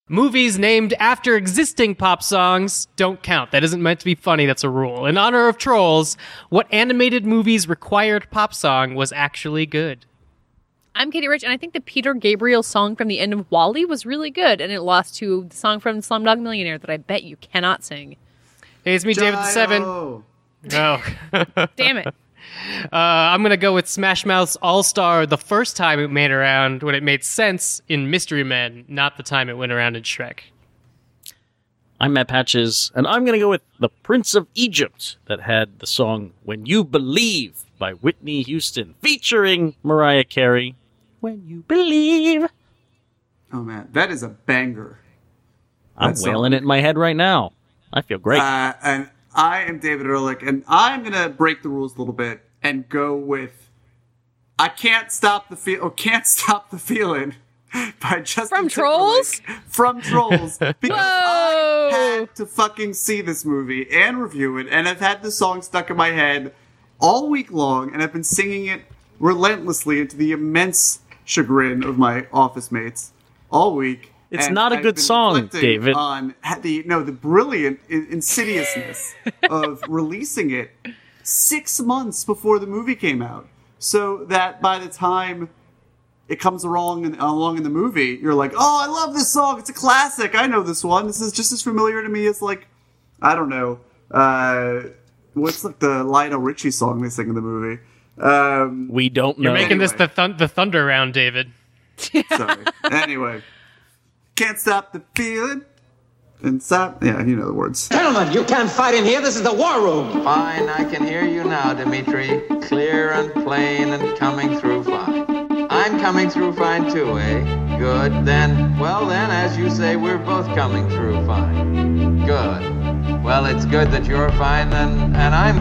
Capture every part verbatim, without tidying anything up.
Movies named after existing pop songs don't count. That isn't meant to be funny, that's a rule. In honor of trolls, what animated movie's required pop song was actually good? I'm Katie Rich, and I think the Peter Gabriel song from the end of WALL-E was really good, and it lost to the song from Slumdog Millionaire that I bet you cannot sing. Hey, it's me, David the Seven. Gyro. No. Damn it. Uh, I'm going to go with Smash Mouth's All-Star the first time it made around when it made sense in Mystery Men, not the time it went around in Shrek. I'm Matt Patches, and I'm going to go with The Prince of Egypt that had the song When You Believe by Whitney Houston, featuring Mariah Carey. When You Believe. Oh, man, that is a banger. I'm That wailing song. it in my head right now. I feel great. Uh, and I am David Ehrlich, and I'm going to break the rules a little bit and go with I Can't Stop the Feel or Can't Stop the Feeling by Justin From Trolls? Timberlake. From Trolls. Because Whoa. I had to fucking see this movie and review it, and I've had the song stuck in my head all week long, and I've been singing it relentlessly into the immense chagrin of my office mates all week. It's And not a I've good been song, reflecting David. On the no, the brilliant in- insidiousness of releasing it six months before the movie came out, so that by the time it comes along in, along in the movie, you're like, "Oh, I love this song! It's a classic. I know this one. This is just as familiar to me as like, I don't know, uh, what's like the Lionel Richie song they sing in the movie." Um, we don't know. You're making this Anyway. the, thun- the Thunder Round, David. Sorry. Anyway, can't stop the feeling. And stop. Yeah, you know the words. Gentlemen, you can't fight in here. This is the war room. Fine, I can hear you now, Dimitri. Clear and plain and coming through fine. I'm coming through fine too, eh? Good. Then, well then, as you say, we're both coming through fine. Good. Well, it's good that you're fine and, and I'm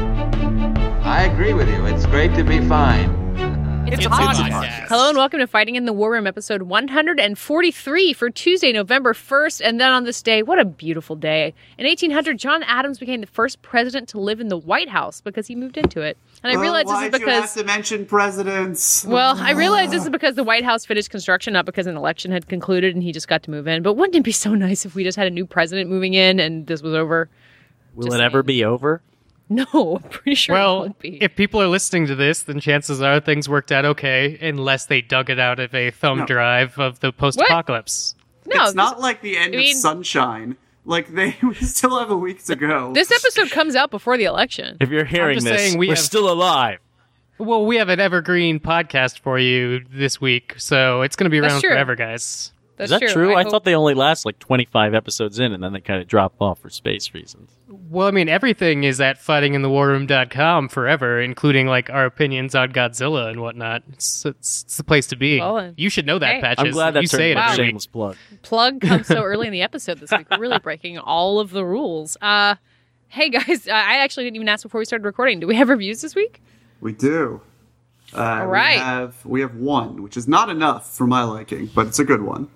fine. I agree with you. It's great to be fine. It's, It's a hot. podcast. Hello and welcome to Fighting in the War Room, episode one forty-three for Tuesday, November first. And then on this day, what a beautiful day. In eighteen hundred, John Adams became the first president to live in the White House because he moved into it. And I Well, realize this is why'd you because... have to mention presidents? Well, I realize this is because the White House finished construction, not because an election had concluded and he just got to move in. But wouldn't it be so nice if we just had a new president moving in and this was over? Will Just it ever saying. be over? No, I'm pretty sure it Well, won't be. if people are listening to this, then chances are things worked out okay, unless they dug it out of a thumb No. drive of the post-apocalypse. no, It's not this, like the end I mean- of Sunshine. Like, they we still have a week to go. this episode comes out before the election. If you're hearing just this, saying we we're have- still alive. Well, we have an evergreen podcast for you this week, so it's going to be That's around true. forever, guys. That's Is that true? I, hope- thought they only last like twenty-five episodes in, and then they kind of drop off for space reasons. Well, I mean, everything is at fighting in the war room dot com forever, including, like, our opinions on Godzilla and whatnot. It's, it's, it's the place to be. Well, uh, you should know that, hey. Patches. I'm glad you that say turned it into a every week. shameless plug. plug comes so early in the episode this week. We're really breaking all of the rules. Uh, hey guys, I actually didn't even ask before we started recording. Do we have reviews this week? We do. Uh, All right. We have, we have one, which is not enough for my liking, but it's a good one.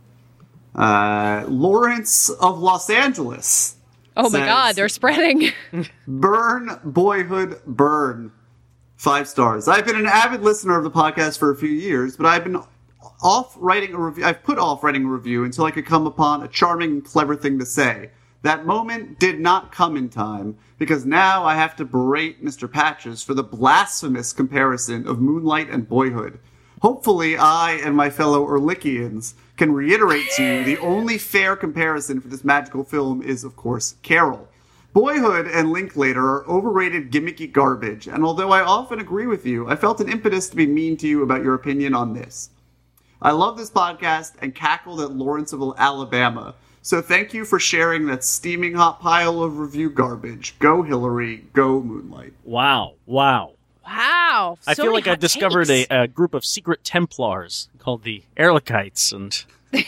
Uh, Lawrence of Los Angeles. Oh my Says- God, they're spreading. Burn, boyhood, burn. Five stars. I've been an avid listener of the podcast for a few years, but I've been off writing a review. I've put off writing a review until I could come upon a charming and clever thing to say. That moment did not come in time, because now I have to berate Mister Patches for the blasphemous comparison of Moonlight and Boyhood. Hopefully, I and my fellow Ehrlichians can reiterate to you the only fair comparison for this magical film is, of course, Carol. Boyhood and Linklater are overrated, gimmicky garbage, and although I often agree with you, I felt an impetus to be mean to you about your opinion on this. I love this podcast and cackled at Lawrence of Alabama, so thank you for sharing that steaming hot pile of review garbage. Go Hillary, go Moonlight. Wow, wow. Wow. I so feel many like I hot discovered takes. a, a group of secret Templars called the Ehrlichites, and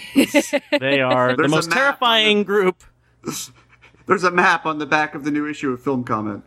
they are the There's a most map on terrifying the- group. There's a map on the back of the new issue of Film Comment.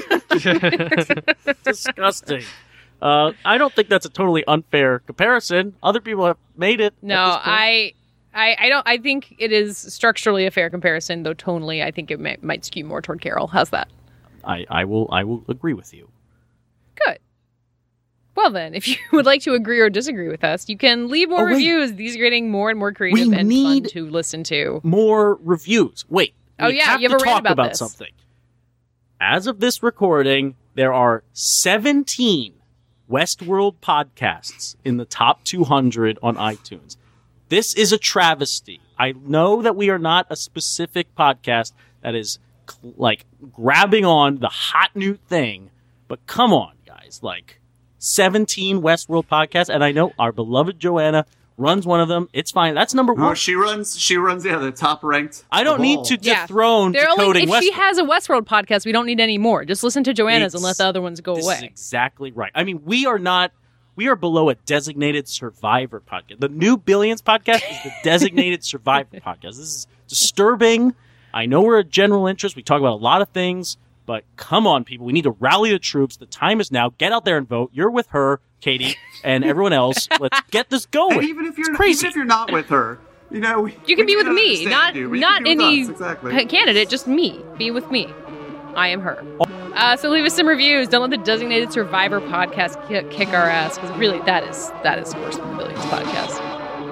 Disgusting. Uh, I don't think that's a totally unfair comparison. Other people have made it. at No, this point. I, I, I don't. I think it is structurally a fair comparison, though tonally, I think it may, might skew more toward Carol. How's that? I, I will, I will agree with you. Good. Well then, if you would like to agree or disagree with us, you can leave more Oh, wait. reviews. These are getting more and more creative We and need- fun to listen to. More reviews. Wait. Oh, we yeah, have you have to a rant talk about this. something. As of this recording, there are seventeen Westworld podcasts in the top two hundred on iTunes. This is a travesty. I know that we are not a specific podcast that is cl- like grabbing on the hot new thing, but come on, guys. Like seventeen Westworld podcasts, and I know our beloved Joanna runs one of them. It's fine. That's number Oh, one. she runs. She runs. Yeah, the top ranked. I don't of need all. to Yeah. dethrone They're only, decoding if she Westworld. has a Westworld podcast, we don't need any more. Just listen to Joanna's and let It's- the other ones go This away. is exactly right. I mean, we are not. We are below a designated survivor podcast. The new Billions podcast is the designated survivor podcast. This is disturbing. I know we're a general interest. We talk about a lot of things, but come on, people. We need to rally the troops. The time is now. Get out there and vote. You're with her, Katie, and everyone else. Let's get this going. And even if you're it's crazy. even if you're not with her, you know, we, You can we be with can me, understand not you. We not can be with any us, exactly. ca- candidate, just me. Be with me. I am her. Uh, so leave us some reviews. Don't let the Designated Survivor podcast ki- kick our ass, because really, that is that is worse than the Billions podcast.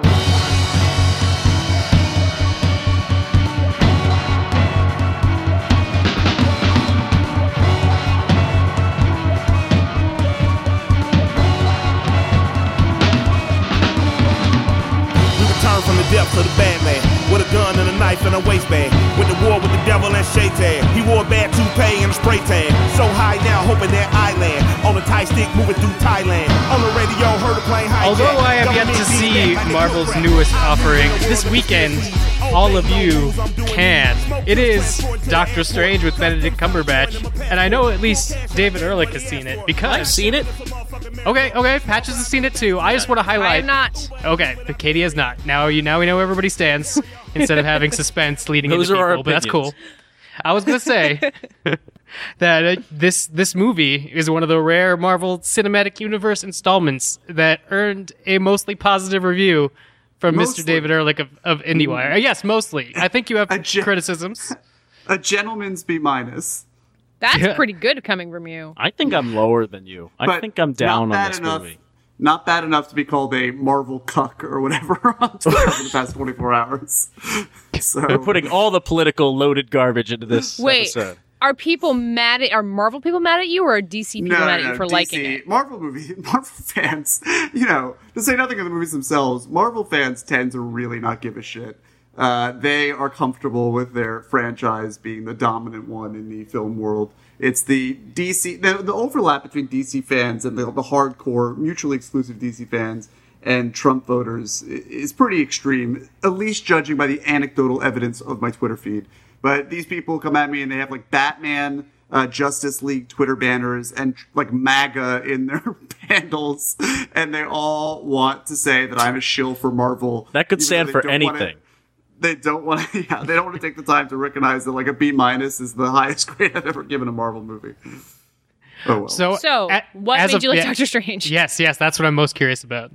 We return from the depths of the Batman with a gun and a knife and a waistband. With the war with the devil and Shaitan. He wore a bad toupee and a spray tan. So high now, hoping that I land on a Thai stick moving through Thailand. On the radio, heard a plane hijack. Although I have yet to Government see beat back, Marvel's I newest get offering, this weekend, all of you can. It is Doctor Strange with Benedict Cumberbatch, and I know at least David Ehrlich has seen it because I've seen it. Okay, okay, Patches has seen it too. I just want to I highlight. am not. Okay, but Katie has not. Now you now we know where everybody stands instead of having suspense leading Those into are our people. But that's opinions. cool. I was gonna say that uh, this this movie is one of the rare Marvel Cinematic Universe installments that earned a mostly positive review from Mister Mostly. David Ehrlich of, of IndieWire. Uh, Yes, mostly. I think you have A ge- criticisms. A gentleman's B minus. That's Yeah. pretty good coming from you. I think I'm lower than you. I But think I'm down not on bad this enough, movie. Not bad enough to be called a Marvel cuck or whatever on Twitter for the past twenty-four hours. So We're putting all the political loaded garbage into this Wait, episode. are people mad at? Are Marvel people mad at you, or are D C people no, mad no, at you for D C, liking it? Marvel movie, Marvel fans, you know, to say nothing of the movies themselves, Marvel fans tend to really not give a shit. Uh, they are comfortable with their franchise being the dominant one in the film world. It's the D C, the, the overlap between D C fans and the, the hardcore, mutually exclusive D C fans and Trump voters i- is pretty extreme, at least judging by the anecdotal evidence of my Twitter feed. But these people come at me and they have like Batman, uh, Justice League Twitter banners and like MAGA in their handles, and they all want to say that I'm a shill for Marvel. That could even stand though for they don't wanna- anything. they don't want to. Yeah, they don't want to take the time to recognize that like a B minus is the highest grade I've ever given a Marvel movie. Oh well. So, So, a- what as made of- you like yeah, Doctor Strange? Yes, yes, that's what I'm most curious about.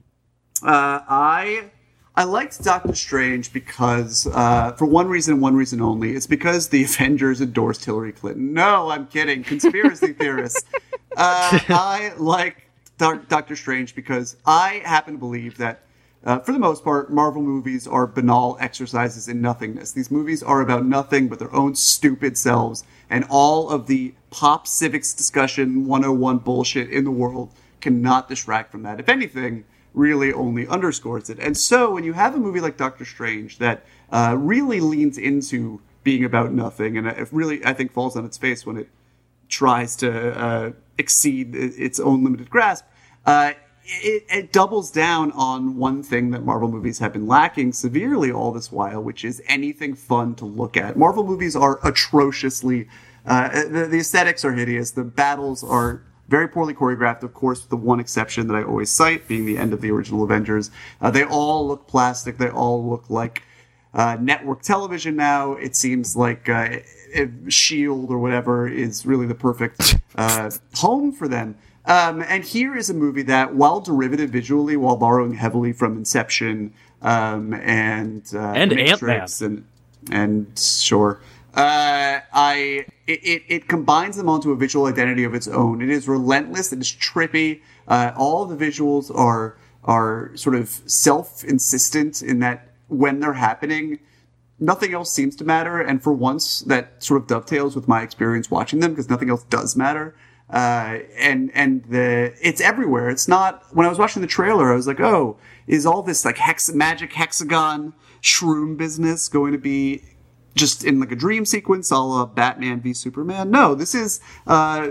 Uh, I I liked Doctor Strange because uh, for one reason and one reason only. It's because the Avengers endorsed Hillary Clinton. No, I'm kidding. Conspiracy theorists. Uh, I like Doc- Doctor Strange because I happen to believe that. Uh, for the most part, Marvel movies are banal exercises in nothingness. These movies are about nothing but their own stupid selves, and all of the pop civics discussion one oh one bullshit in the world cannot distract from that. If anything, really only underscores it. And so when you have a movie like Doctor Strange that uh, really leans into being about nothing, and it really, I think, falls on its face when it tries to uh, exceed its own limited grasp, uh, It, it doubles down on one thing that Marvel movies have been lacking severely all this while, which is anything fun to look at. Marvel movies are atrociously, uh, the, the aesthetics are hideous. The battles are very poorly choreographed, of course, with the one exception that I always cite, being the end of the original Avengers. Uh, they all look plastic. They all look like uh, network television now. It seems like uh, if S H I E L D or whatever is really the perfect uh, home for them. Um, and here is a movie that, while derivative visually, while borrowing heavily from Inception um, and uh, And Matrix and and sure, uh, I it, it it combines them onto a visual identity of its own. It is relentless. It is trippy. Uh, all the visuals are are sort of self-insistent in that when they're happening, nothing else seems to matter. And for once, that sort of dovetails with my experience watching them because nothing else does matter. Uh, and, and the, it's everywhere. It's not, when I was watching the trailer, I was like, oh, is all this like hex, magic hexagon shroom business going to be just in like a dream sequence a la Batman v Superman? No, this is, uh,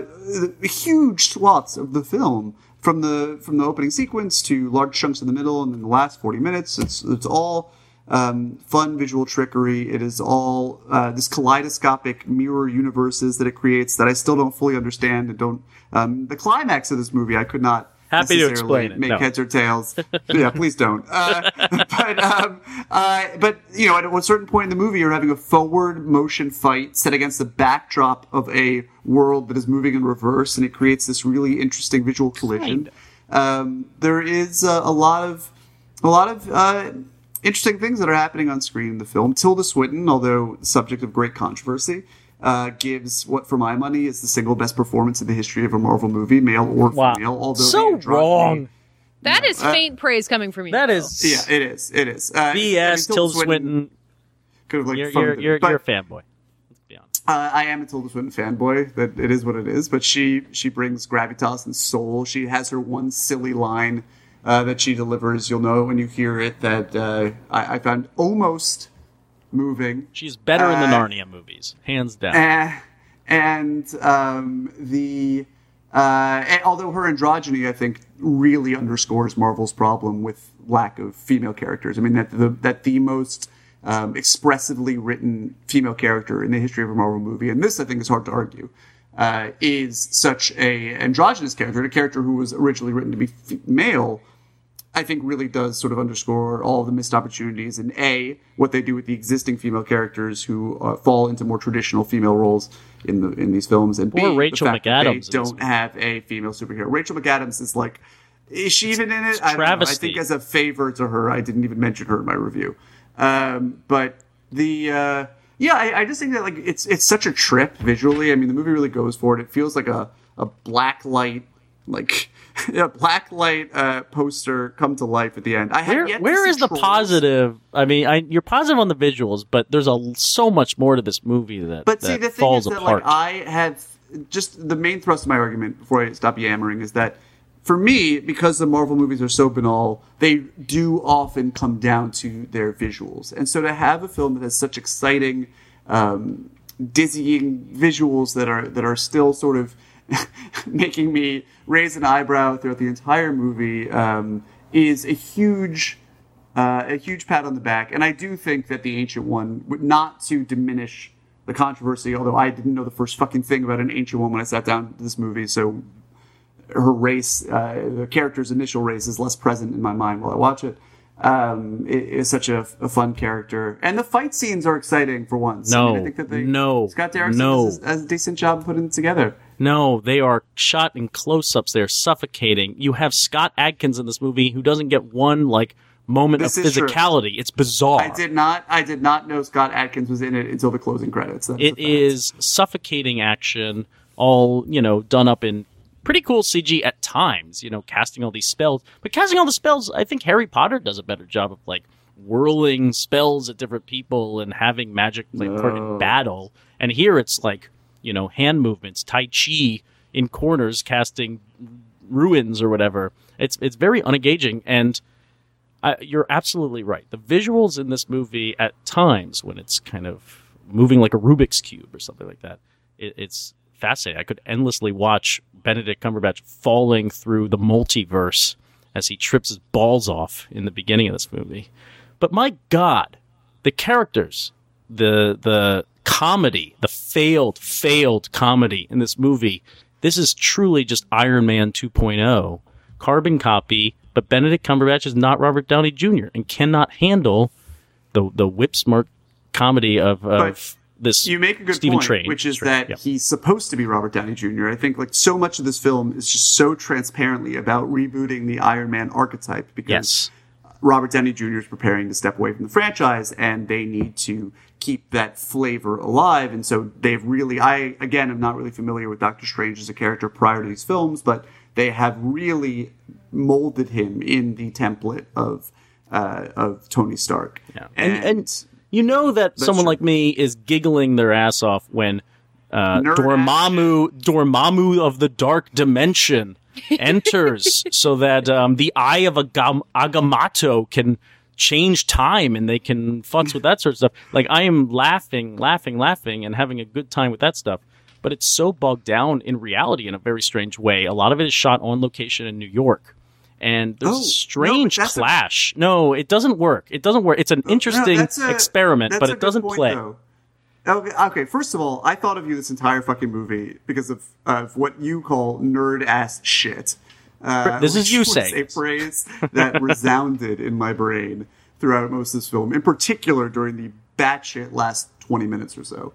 huge swaths of the film from the, from the opening sequence to large chunks in the middle and then the last forty minutes. It's, it's all, Um, fun visual trickery. It is all uh, this kaleidoscopic mirror universes that it creates that I still don't fully understand and don't. Um, the climax of this movie, I could not Happy to necessarily explain it. make No. heads or tails. Yeah, please don't. Uh, but um, uh, but you know, at a certain point in the movie, you're having a forward motion fight set against the backdrop of a world that is moving in reverse, and it creates this really interesting visual collision. Um, there is uh, a lot of a lot of. Uh, Interesting things that are happening on screen in the film. Tilda Swinton, although the subject of great controversy, uh, gives what, for my money, is the single best performance in the history of a Marvel movie, male or Wow. female. Although So the androgyny- wrong. That is uh, faint praise coming from you. That Phil. is Yeah, it is. It is. Uh, B S. I mean, Tilda Swinton. could have like You're, phoned you're, it, you're, but, you're a fanboy. Let's be honest. Uh, I am a Tilda Swinton fanboy. That it is what it is. But she she brings gravitas and soul. She has her one silly line uh, that she delivers. You'll know when you hear it that uh, I, I found almost moving. She's better in the Uh, Narnia movies, hands down. Uh, and um, the uh, and although her androgyny, I think, really underscores Marvel's problem with lack of female characters. I mean that the that the most um, expressively written female character in the history of a Marvel movie, and this I think is hard to argue, uh, is such a androgynous character, a character who was originally written to be f- male. I think really does sort of underscore all the missed opportunities and A, what they do with the existing female characters who uh, fall into more traditional female roles in the in these films, and Poor B, Rachel the fact that McAdams in they this don't have a female superhero. Rachel McAdams is like, is she even in it? I don't know. I travesty. think as a favor to her, I didn't even mention her in my review. Um, but the uh, yeah, I, I just think that like it's it's such a trip visually. I mean, the movie really goes for it. It feels like a a black light like. A black light uh, poster come to life at the end. I have Where, yet to where see is the Trolls. positive? I mean, I, you're positive on the visuals, but there's a so much more to this movie that, But that see, the thing falls is that apart. like I have just the main thrust of my argument before I stop yammering is that for me, because the Marvel movies are so banal, they do often come down to their visuals, and so to have a film that has such exciting, um, dizzying visuals that are that are still sort of making me raise an eyebrow throughout the entire movie um, is a huge, uh, a huge pat on the back. And I do think that the Ancient One, would not to diminish the controversy, although I didn't know the first fucking thing about an Ancient One when I sat down to this movie, so her race, uh, the character's initial race, is less present in my mind while I watch it. Um, it is such a, a fun character, and the fight scenes are exciting for once. No, I, mean, I think that they, no, Scott Derrickson no. does, does a decent job putting it together. No, they are shot in close-ups. They're suffocating. You have Scott Adkins in this movie who doesn't get one like moment This of is true. physicality. It's bizarre. I did not. I did not know Scott Adkins was in it until the closing credits. That is a It fact. is suffocating action, all, you know, done up in pretty cool C G at times, you know, casting all these spells. But casting all the spells, I think Harry Potter does a better job of, like, whirling spells at different people and having magic, like, part in No. battle. And here it's, like, you know, hand movements, Tai Chi in corners, casting ruins or whatever. It's it's very unengaging, and I, you're absolutely right. The visuals in this movie at times, when it's kind of moving like a Rubik's Cube or something like that, it, it's fascinating. I could endlessly watch Benedict Cumberbatch falling through the multiverse as he trips his balls off in the beginning of this movie. But my God, the characters, the the comedy, the failed, failed comedy in this movie, this is truly just Iron Man two point oh. Carbon copy, but Benedict Cumberbatch is not Robert Downey Junior and cannot handle the the whip-smart comedy of, of But this You make a good Stephen point, Train. which is Train, that yeah. he's supposed to be Robert Downey Junior I think like so much of this film is just so transparently about rebooting the Iron Man archetype because Yes. Robert Downey Junior is preparing to step away from the franchise, and they need to keep that flavor alive. And so they've really, I, again, am not really familiar with Doctor Strange as a character prior to these films, but they have really molded him in the template of uh, of Tony Stark. Yeah. And, And, and you know that someone true. like me is giggling their ass off when uh, Nerd Dormammu, Dormammu of the Dark Dimension enters so that um, the Eye of Agam- Agamotto can change time and they can futz with that sort of stuff. Like, I am laughing, laughing, laughing, and having a good time with that stuff. But it's so bogged down in reality in a very strange way. A lot of it is shot on location in New York. And there's Oh, a no, strange but that's a- clash. No, it doesn't work. It doesn't work. It's an interesting No, that's a- experiment, that's but a it good doesn't point, play. though. Okay, okay, first of all, I thought of you this entire fucking movie because of, of what you call nerd-ass shit. Uh, This is which you was saying a this. phrase that resounded in my brain throughout most of this film, in particular during the batshit last twenty minutes or so.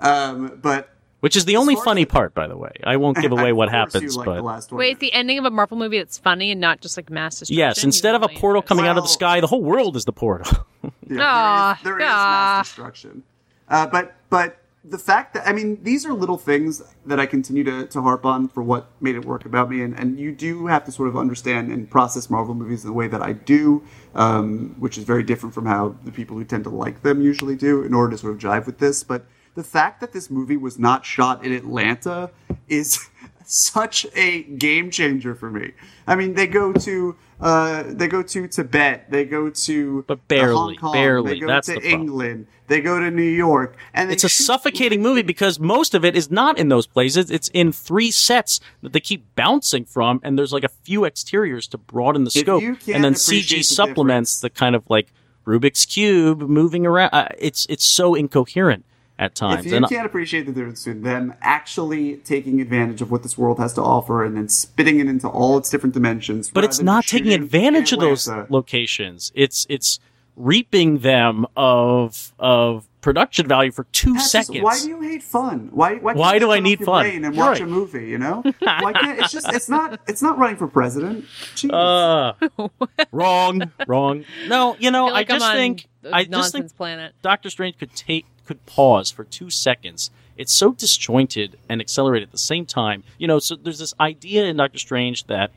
Um, but Which is the only far as funny the- part, by the way. I won't give away of what course you happens, like but the last one. Wait, it's the ending of a Marvel movie that's funny and not just like mass destruction. yes, instead of a Usually portal just- coming out of the Well- sky, the whole world is the portal. Yeah, Ah, there is, there is ah. mass destruction. Uh, but but the fact that I mean these are little things that I continue to, to harp on for what made it work about me, and, and you do have to sort of understand and process Marvel movies in the way that I do, um, which is very different from how the people who tend to like them usually do, in order to sort of jive with this. But the fact that this movie was not shot in Atlanta is such a game changer for me. I mean, they go to uh, they go to Tibet, they go to But uh, barely, Hong Kong, barely. they go That's to the problem. England, they go to New York, and they It's a shoot- suffocating movie because most of it is not in those places. It's in three sets that they keep bouncing from, and there's like a few exteriors to broaden the If scope, you can't and then C G appreciate the supplements difference- the kind of like Rubik's Cube moving around. Uh, it's it's so incoherent at times. If you and can't appreciate the difference between them actually taking advantage of what this world has to offer and then spitting it into all its different dimensions, but rather it's than not just taking shooting advantage of in those Atlanta. locations. It's it's reaping them of of production value for two That's seconds. just- why do you hate fun? Why? Why, can't Why you do turn I off need your fun? brain and You're watch right. a movie? You know, why can't it's just it's not it's not running for president. Jeez. Uh, wrong, wrong. No, you know, I, feel like I am just on think the I just nonsense think planet. Doctor Strange could take could pause for two seconds. It's so disjointed and accelerated at the same time. You know, so there's this idea in Doctor Strange that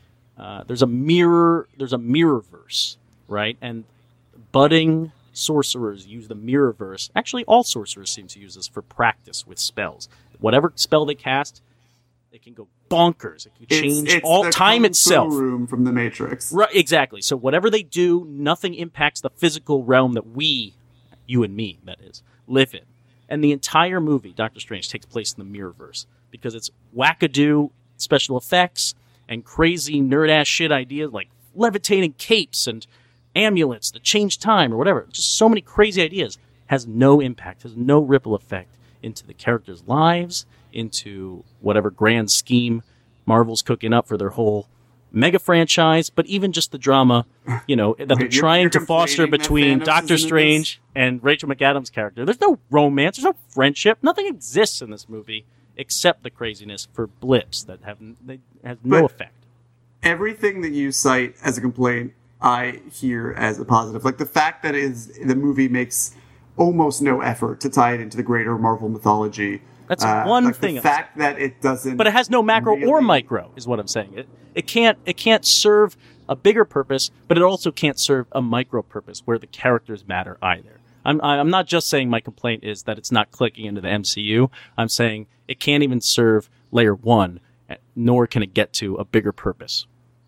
uh, there's a mirror, there's a mirrorverse, right? And budding sorcerers use the mirrorverse. Actually, all sorcerers seem to use this for practice with spells. Whatever spell they cast, it can go bonkers. It can It's- change it's all the time Kung Fu itself. room from the Matrix. Right, exactly. So whatever they do, nothing impacts the physical realm that we, you and me, that is, live in. And the entire movie, Doctor Strange, takes place in the Mirrorverse because it's wackadoo special effects and crazy nerd-ass shit ideas like levitating capes and amulets that change time or whatever. Just so many crazy ideas. Has no impact, has no ripple effect into the characters' lives, into whatever grand scheme Marvel's cooking up for their whole mega franchise, but even just the drama, you know, that they're Wait, you're- trying you're to foster complaining that between Thanos Doctor isn't in Strange and Rachel McAdams' character. There's no romance, there's no friendship, nothing exists in this movie except the craziness for blips that have they have no But- effect. Everything that you cite as a complaint, I hear as a positive. Like the fact that is the movie makes almost no effort to tie it into the greater Marvel mythology. That's Uh, one like thing The I'm fact that it doesn't, But it has no macro or really- micro, is what I'm saying. It it can't it can't serve a bigger purpose, but it also can't serve a micro purpose where the characters matter either. I'm I'm not just saying my complaint is that it's not clicking into the M C U. I'm saying it can't even serve layer one, nor can it get to a bigger purpose.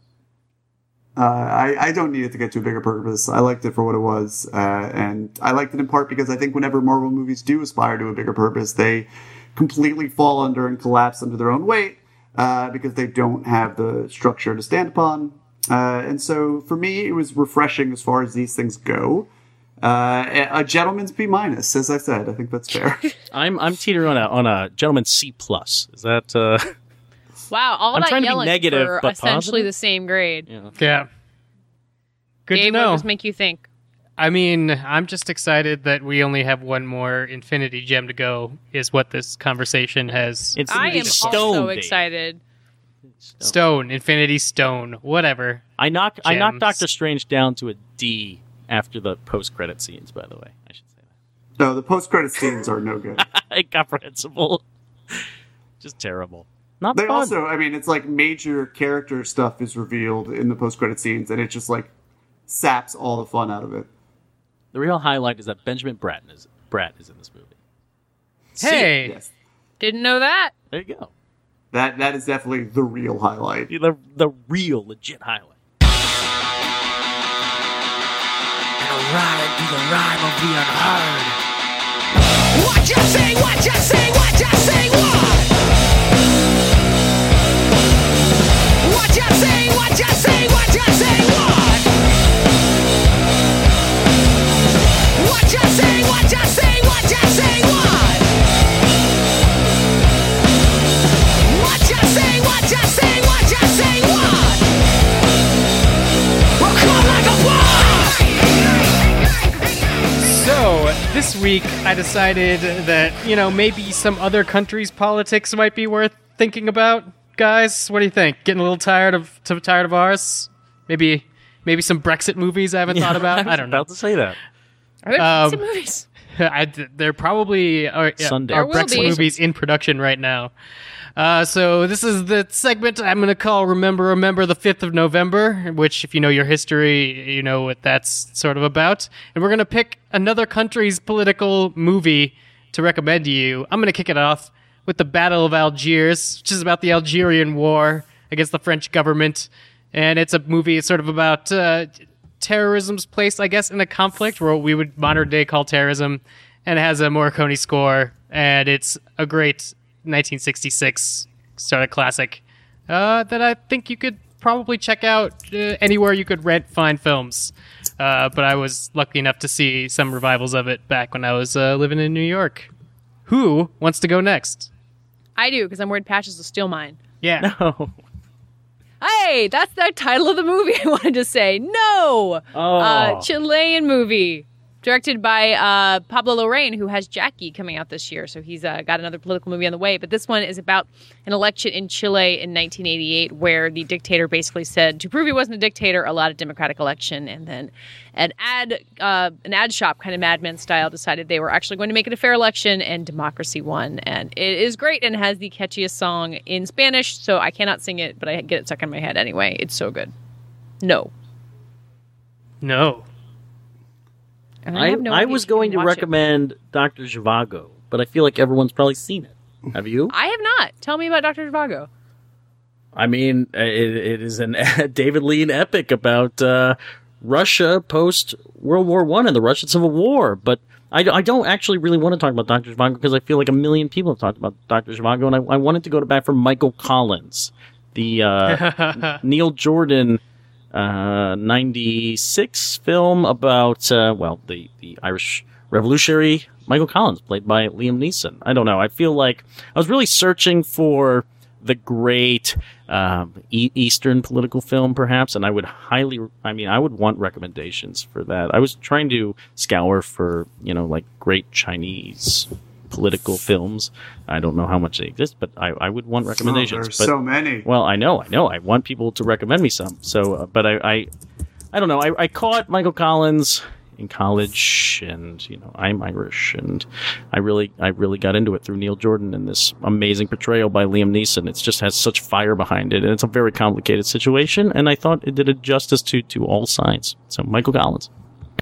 Uh, I, I don't need it to get to a bigger purpose. I liked it for what it was, uh, and I liked it in part because I think whenever Marvel movies do aspire to a bigger purpose, they completely fall under and collapse under their own weight uh, because they don't have the structure to stand upon. Uh, and so for me, it was refreshing as far as these things go. Uh, a gentleman's B minus, as I said. I think that's fair. I'm I'm teetering on a on a gentleman C plus. Is that uh Wow, all I'm that trying to be yelling negative, for but essentially positive? the same grade. yeah. Yeah. Good Gabe, to what know. does this make you think? I mean, I'm just excited that we only have one more Infinity Gem to go, is what this conversation has. Infinity I am Stone, also Dave. excited. Stone, Infinity Stone, whatever. I knocked I knocked Gems. Doctor Strange down to a D after the post-credit scenes, by the way. I should say that. No, the post-credit scenes are no good. Incomprehensible. Just terrible. Not They fun. also, I mean, it's like major character stuff is revealed in the post-credit scenes, and it just like saps all the fun out of it. The real highlight is that Benjamin Bratt is Bratt is in this movie. Hey, Yes, Didn't know that. There you go. that that is definitely the real highlight. The the real legit highlight. Ride to the rhyme of the unheard. What you say, what you say, what you say, what? What you say, what you say, what you say, what? What you say, what you say, what you say, what? What you say, what you say, what you say, what? We'll come like a bomb! so this week I decided that, you know, maybe some other country's politics might be worth thinking about. Guys, what do you think? Getting a little tired of t- tired of ours? Maybe maybe some Brexit movies I haven't thought about? I don't know. About to say that. Are there Um, some movies? I, there probably are, yeah, Sunday. are There will Brexit be. movies in production right now. Uh, so this is the segment I'm going to call Remember, Remember the fifth of November, which, if you know your history, you know what that's sort of about. And we're going to pick another country's political movie to recommend to you. I'm going to kick it off with the Battle of Algiers, which is about the Algerian War against the French government. And it's a movie, it's sort of about uh, terrorism's place, I guess, in a conflict, where we would modern day call terrorism. And it has a Morricone score, and it's a great nineteen sixty-six sort of classic uh, that I think you could probably check out uh, anywhere you could rent fine films. Uh, but I was lucky enough to see some revivals of it back when I was uh, living in New York. Who wants to go next? I do, because I'm worried Patches will steal mine. Yeah. Oh. Hey, that's the title of the movie I wanted to say. No! Oh. Uh, Chilean movie. Directed by uh, Pablo Larraín, who has Jackie coming out this year. So he's uh, got another political movie on the way. But this one is about an election in Chile in nineteen eighty-eight where the dictator basically said, to prove he wasn't a dictator, allowed a democratic election. And then an ad uh, an ad shop, kind of Mad Men style, decided they were actually going to make it a fair election, and democracy won. And it is great and has the catchiest song in Spanish. So I cannot sing it, but I get it stuck in my head anyway. It's so good. No. No. And I, have no I idea was if you going can to watch it. recommend Doctor Zhivago, but I feel like everyone's probably seen it. Have you? I have not. Tell me about Doctor Zhivago. I mean, it, it is an David Lean epic about uh, Russia post World War One and the Russian Civil War. But I, I don't actually really want to talk about Doctor Zhivago because I feel like a million people have talked about Doctor Zhivago, and I, I wanted to go to bat for Michael Collins, the uh, Neil Jordan uh, ninety-six film about, uh, well, the, the Irish revolutionary Michael Collins, played by Liam Neeson. I don't know. I feel like I was really searching for the great um, e- Eastern political film, perhaps, and I would highly, I mean, I would want recommendations for that. I was trying to scour for, you know, like great Chinese political films. I don't know how much they exist, but I, I would want recommendations. Oh, there's but, so many. Well, I know, I know. I want people to recommend me some. So, uh, but I, I, I don't know. I, I caught Michael Collins in college, and you know, I'm Irish, and I really, I really got into it through Neil Jordan and this amazing portrayal by Liam Neeson. It just has such fire behind it, and it's a very complicated situation. And I thought it did a justice to to all sides. So, Michael Collins.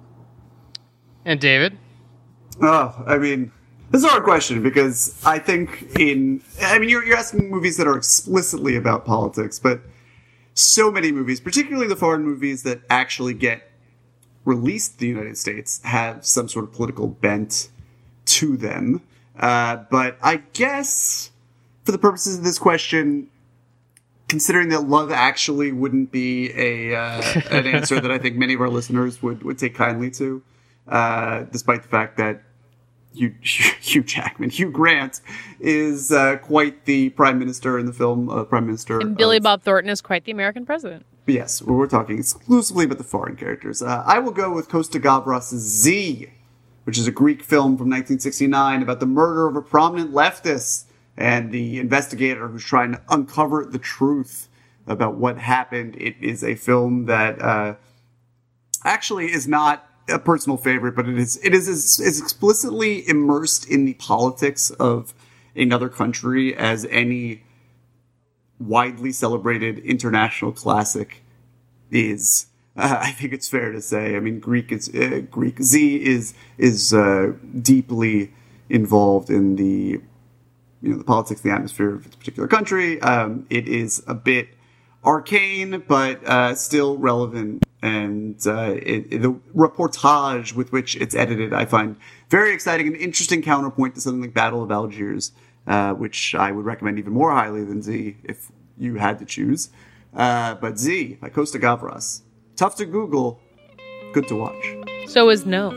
And David? Oh, I mean, this is a hard question because I think in, I mean, you're, you're asking movies that are explicitly about politics, but so many movies, particularly the foreign movies that actually get released in the United States, have some sort of political bent to them. Uh, but I guess for the purposes of this question, considering that Love Actually wouldn't be a uh, an answer that I think many of our listeners would, would take kindly to, uh, despite the fact that Hugh, Hugh Jackman, Hugh Grant, is uh, quite the prime minister in the film, uh, prime minister. And Billy of, Bob Thornton is quite the American president. Yes, well, we're talking exclusively about the foreign characters. Uh, I will go with Costa Gavras' Z, which is a Greek film from nineteen sixty-nine about the murder of a prominent leftist and the investigator who's trying to uncover the truth about what happened. It is a film that uh, actually is not a personal favorite, but it is it is as, as explicitly immersed in the politics of another country as any widely celebrated international classic is. Uh, I think it's fair to say. I mean, Greek is uh, Greek. Z is is uh, deeply involved in the you know the politics, the atmosphere of its particular country. Um, it is a bit arcane, but uh, still relevant, and uh, it, it, the reportage with which it's edited, I find very exciting, an interesting counterpoint to something like Battle of Algiers, uh, which I would recommend even more highly than Z if you had to choose. Uh, but Z by Costa Gavras. Tough to Google, good to watch. So is No.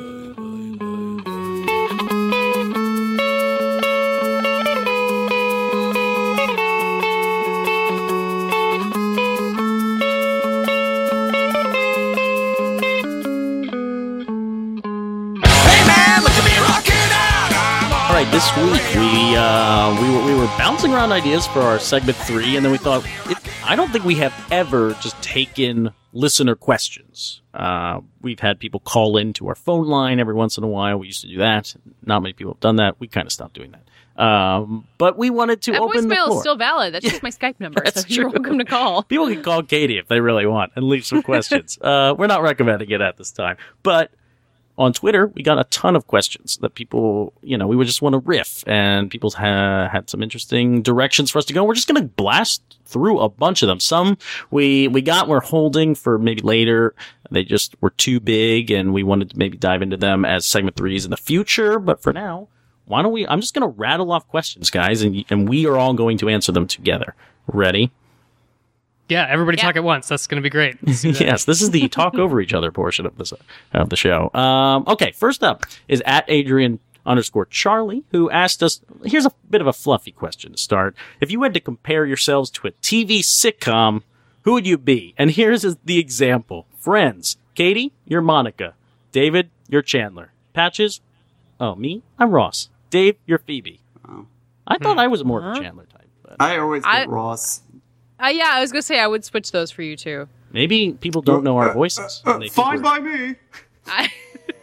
All right, this week we uh, we were we were bouncing around ideas for our segment three, and then we thought, it, I don't think we have ever just taken listener questions. Uh, we've had people call into our phone line every once in a while. We used to do that. Not many people have done that. We kind of stopped doing that. Um, but we wanted to that open the voicemail floor. is still valid. That's just my Skype number, That's so you're true. welcome to call. People can call Katie if they really want and leave some questions. uh, we're not recommending it at this time, but on Twitter, we got a ton of questions that people, you know, we would just want to riff, and people ha- had some interesting directions for us to go. We're just going to blast through a bunch of them. Some we, we got, we're holding for maybe later. They just were too big, and we wanted to maybe dive into them as segment threes in the future. But for now, why don't we, I'm just going to rattle off questions, guys, and, and we are all going to answer them together. Ready? Yeah, everybody Yeah. talk at once. That's going to be great. Let's do that. Yes, this is the talk over each other portion of this of the show. Um, okay, first up is at Adrian underscore Charlie, who asked us, here's a bit of a fluffy question to start. If you had to compare yourselves to a T V sitcom, who would you be? And here's the example. Friends. Katie, you're Monica. David, you're Chandler. Patches, oh, me? I'm Ross. Dave, you're Phoebe. Oh. I thought Hmm. I was more of a Huh? Chandler type. But I always get I- Ross. Uh, yeah, I was going to say I would switch those for you, too. maybe people don't know our voices. Uh, and they think fine we're- by me. I,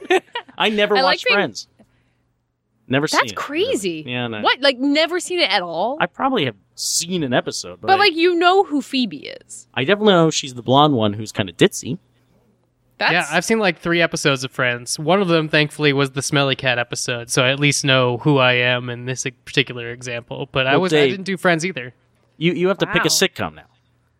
I never I like watched being- Friends. Never seen that's it. crazy. really. Yeah, no. What? Like, never seen it at all? I probably have seen an episode, but, but, I, like, you know who Phoebe is. I definitely know she's the blonde one who's kind of ditzy. That's, Yeah, I've seen like three episodes of Friends. One of them, thankfully, was the Smelly Cat episode, so I at least know who I am in this particular example. But I Well, was I Dave- didn't do Friends either. You you have to pick Wow. a sitcom now.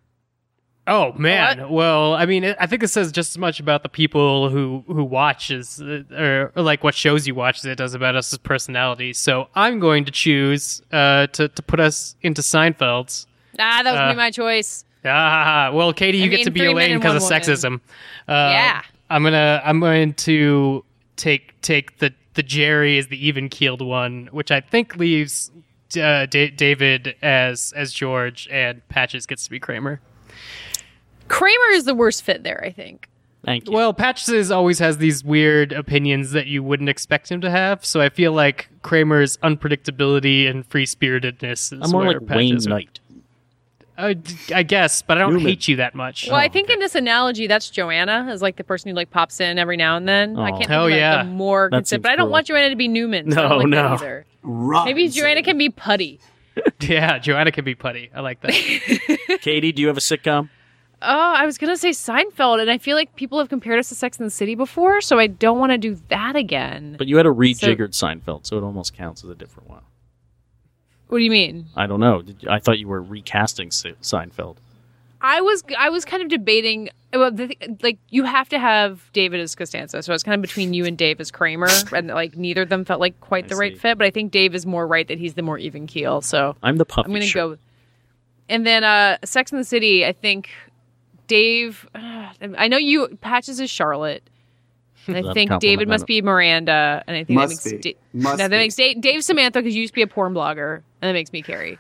Oh man, What? well, I mean, I think it says just as much about the people who who watch as, or, or like what shows you watch as it does about us as personalities. So I'm going to choose uh, to to put us into Seinfeld's. ah, that was uh, be my choice. Ah, well, Katie, you I get mean, to be three men Elaine and because of one woman. sexism. Uh, Yeah. I'm gonna I'm going to take take the the Jerry as the even keeled one, which I think leaves uh, Da- David as as George, and Patches gets to be Kramer. Kramer is the worst fit there, I think. Thank you. Well, Patches always has these weird opinions that you wouldn't expect him to have, so I feel like Kramer's unpredictability and free spiritedness is I'm more where like Wayne Patches are- Knight. Uh, d- I guess, but I don't Newman. hate you that much. Well, I think in this analogy, that's Joanna, is like the person who like pops in every now and then. I Oh. can't think Oh, of like, yeah. the more That consider- seems but I don't cruel. want Joanna to be Newman. So I No, don't like no. that either. Right. Maybe Joanna can be Putty. Yeah, Joanna can be putty. I like that. Katie, do you have a sitcom? Oh, I was gonna say Seinfeld, and I feel like people have compared us to Sex and the City before, so I don't want to do that again. But you had a rejiggered Seinfeld, so it almost counts as a different one. What do you mean? I don't know. Did you, I thought you were recasting Se- Seinfeld. I was I was kind of debating. Well, the, th- like you have to have David as Costanza, so I was kind of between you and Dave as Kramer, and like neither of them felt like quite I the right see. fit. But I think Dave is more right that he's the more even keel. So I'm the puffy I'm gonna shirt. go. And then uh, Sex and the City, I think Dave. Uh, I know you Patches is Charlotte. And I Love think compliment, David I must don't- be Miranda, and I think Must that makes be. Da- Must no, that be. makes Dave, Dave Samantha because you used to be a porn blogger, and that makes me Carrie.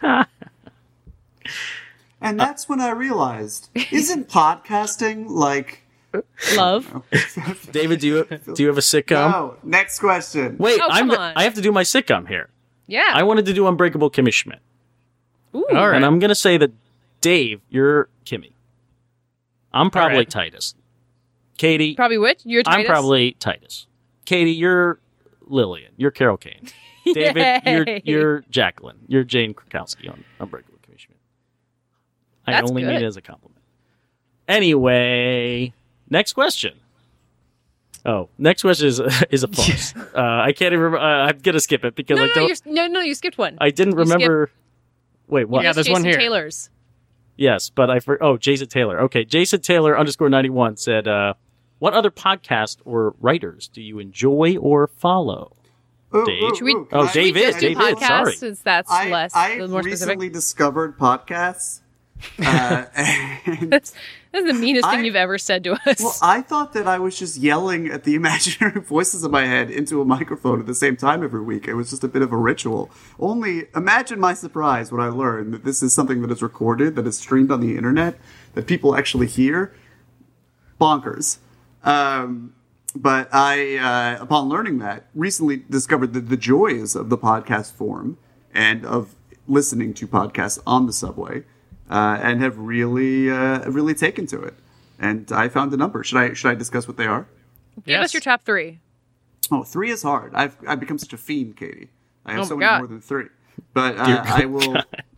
And that's when I realized, isn't podcasting like... Love. David, do you do you have a sitcom? No. Next question. Wait, Oh, I'm come the- on. I have to do my sitcom here. Yeah. I wanted to do Unbreakable Kimmy Schmidt. Ooh. All right. And I'm going to say that, Dave, you're Kimmy. I'm probably right. Titus. Katie, Probably which? You're Titus? I'm probably Titus. Katie, you're Lillian. You're Carol Kane. David, you're Yay. you're Jacqueline. You're Jane Krakowski on Unbreakable Kimmy Schmidt. I That's only mean good. it as a compliment. Anyway, next question. Oh, next question is is a farce. uh, I can't even. Remember, uh, I'm gonna skip it because No, I no, don't. you're, no, no, you skipped one. I didn't you skip- remember. Wait, what? Yeah, there's Jason one here. Taylor's. Yes, but I for oh Jason Taylor. Okay, Jason Taylor underscore ninety one said, uh, "What other podcast or writers do you enjoy or follow?" Ooh, Dave? ooh, Should we- ooh, Oh, can I- David, Just do David, podcasts, sorry. since that's I, less, I more recently specific. discovered podcasts. Uh, and, That's, that's the meanest thing I- you've ever said to us. well, I thought that I was just yelling at the imaginary voices in my head into a microphone at the same time every week. It was just a bit of a ritual. Only imagine my surprise when I learned that this is something that is recorded, that is streamed on the internet, that people actually hear. Bonkers. Um, but I, uh, upon learning that, recently discovered the, the joys of the podcast form and of listening to podcasts on the subway, uh, and have really, uh, really taken to it. And I found a number. Should I, should I discuss what they are? Give Yes. us your top three. Oh, three is hard. I've, I've become such a fiend, Katie. I have Oh so my many God. more than three. But uh, I will,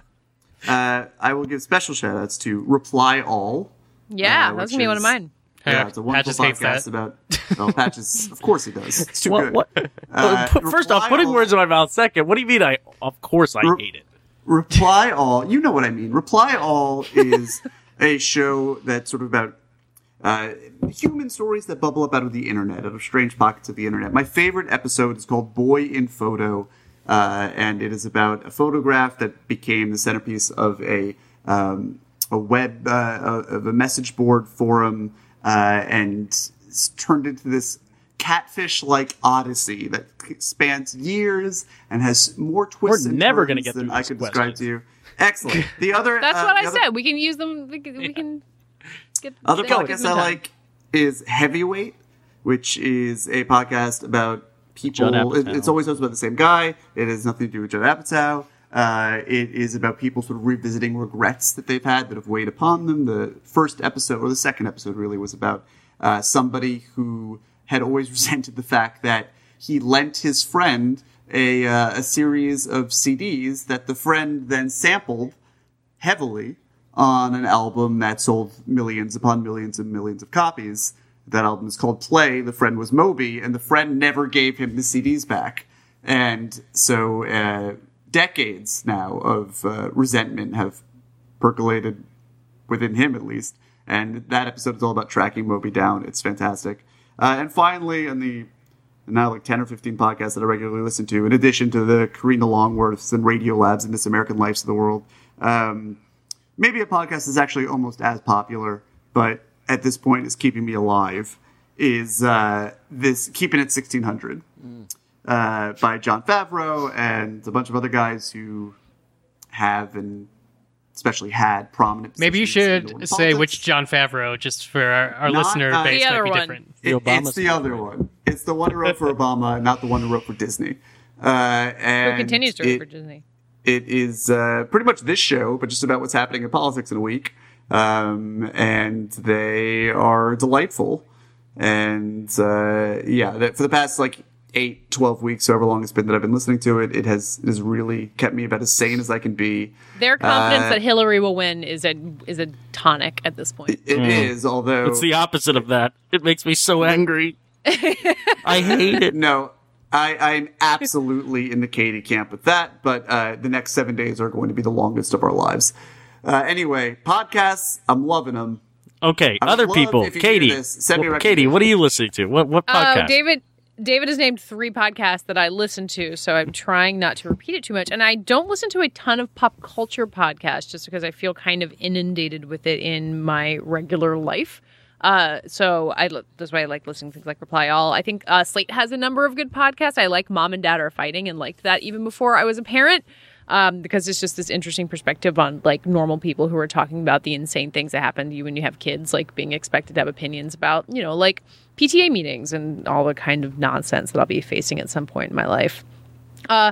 uh, I will give special shout outs to Reply All. Yeah, Uh, that's which going to be one of is- mine. Yeah, it's a wonderful Patches hates podcast that. about. Well, Patches, of course he does. It's too What? good. what? Uh, Put- First off, Reply putting All- words in my mouth. Second, what do you mean? I of course I Re- hate it. Reply All, you know what I mean. Reply All is a show that's sort of about uh, human stories that bubble up out of the internet, out of strange pockets of the internet. My favorite episode is called Boy in Photo, uh, and it is about a photograph that became the centerpiece of a um, a web uh, of a message board forum, uh, and s- turned into this catfish-like odyssey that spans years and has more twists We're and never turns gonna get than through I these could describe questions. to you. Excellent. The other That's uh, what the I other- said. We can use them. We can. We can get Other they all podcast give I them time. like is Heavyweight, which is a podcast about people. Judd It, Apatow. it's always about the same guy. It has nothing to do with Judd Apatow. Uh, it is about people sort of revisiting regrets that they've had that have weighed upon them. The first episode, or the second episode, really was about uh, somebody who had always resented the fact that he lent his friend a uh, a series of C Ds that the friend then sampled heavily on an album that sold millions upon millions and millions of copies. That album is called Play. The friend was Moby, and the friend never gave him the C Ds back. And so uh, decades now of uh, resentment have percolated within him, at least. And that episode is all about tracking Moby down. It's fantastic. Uh, and finally, in the now like ten or fifteen podcasts that I regularly listen to, in addition to the Karina Longworths and Radio Labs and This American Lives of the world, um, maybe a podcast is actually almost as popular, but at this point is keeping me alive, is uh, this Keeping It sixteen hundred uh, by John Favreau and a bunch of other guys who have and especially had prominent Maybe you positions in the should world of say politics. which John Favreau, just for our, our Not, listener uh, base The might other be one. different. It- Obama it's the other one. It's the one who wrote for Obama, not the one who wrote for Disney. Uh, and Who continues to it, work for Disney. It is uh, pretty much this show, but just about what's happening in politics in a week. Um, and they are delightful. And uh, yeah, that for the past like eight, twelve weeks, however long it's been that I've been listening to it, it has, it has really kept me about as sane as I can be. Their confidence uh, that Hillary will win is a is a tonic at this point. It is, although It's the opposite of that. It makes me so angry. I hate it. No, I, I'm absolutely in the Katie camp with that, but uh, the next seven days are going to be the longest of our lives. Uh, anyway, podcasts, I'm loving them. Okay, I would other love people. if you hear Katie, this. Send me Well, Katie, what are you listening to? What what podcast? Uh, David David has named three podcasts that I listen to, so I'm trying not to repeat it too much. And I don't listen to a ton of pop culture podcasts just because I feel kind of inundated with it in my regular life. Uh, so I li- that's why I like listening to things like Reply All. I think uh, Slate has a number of good podcasts. I like Mom and Dad Are Fighting and liked that even before I was a parent. Um, because it's just this interesting perspective on like normal people who are talking about the insane things that happen to you when you have kids, like being expected to have opinions about, you know, like P T A meetings and all the kind of nonsense that I'll be facing at some point in my life. Uh,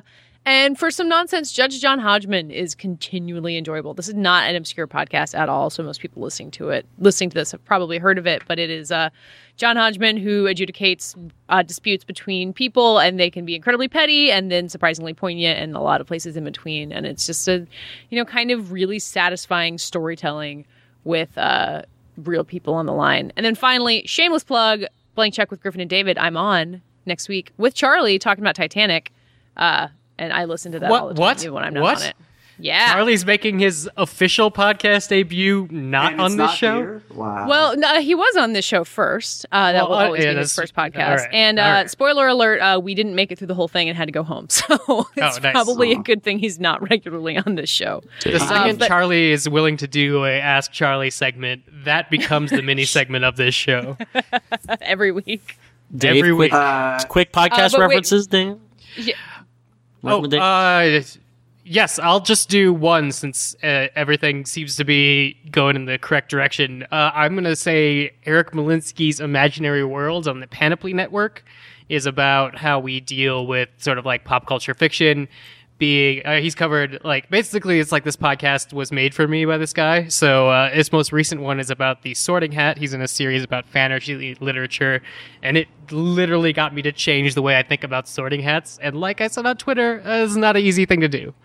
And for some nonsense, Judge John Hodgman is continually enjoyable. This is not an obscure podcast at all, so most people listening to it, listening to this, have probably heard of it. But it is uh, John Hodgman who adjudicates uh, disputes between people, and they can be incredibly petty and then surprisingly poignant, and a lot of places in between. And it's just a, you know, kind of really satisfying storytelling with uh, real people on the line. And then finally, shameless plug, Blank Check with Griffin and David. I'm on next week with Charlie talking about Titanic. Uh, And I listen to that What? all the time What? even when I'm not What? on it. Yeah. Charlie's making his official podcast debut not And on it's this not show. here? Wow. Well, no, he was on this show first. Uh, that Well, will uh, always yeah, be his that's- first podcast. all right, And uh, all right. spoiler alert, uh, we didn't make it through the whole thing and had to go home. So it's Oh, nice. probably a Aw. good thing he's not regularly on this show. The second but- Charlie is willing to do a Ask Charlie segment, that becomes the mini segment of this show. Every week. Dave, Every quick, week. uh, quick podcast Uh, but wait. references, Dan? Yeah. Oh, uh, yes, I'll just do one since uh, everything seems to be going in the correct direction. Uh, I'm going to say Eric Malinsky's Imaginary Worlds on the Panoply Network is about how we deal with sort of like pop culture fiction. Being, uh, he's covered like basically it's like this podcast was made for me by this guy. So uh, his most recent one is about the Sorting Hat. He's in a series about fantasy literature, and it literally got me to change the way I think about sorting hats. And like I said on Twitter, uh, it's not an easy thing to do.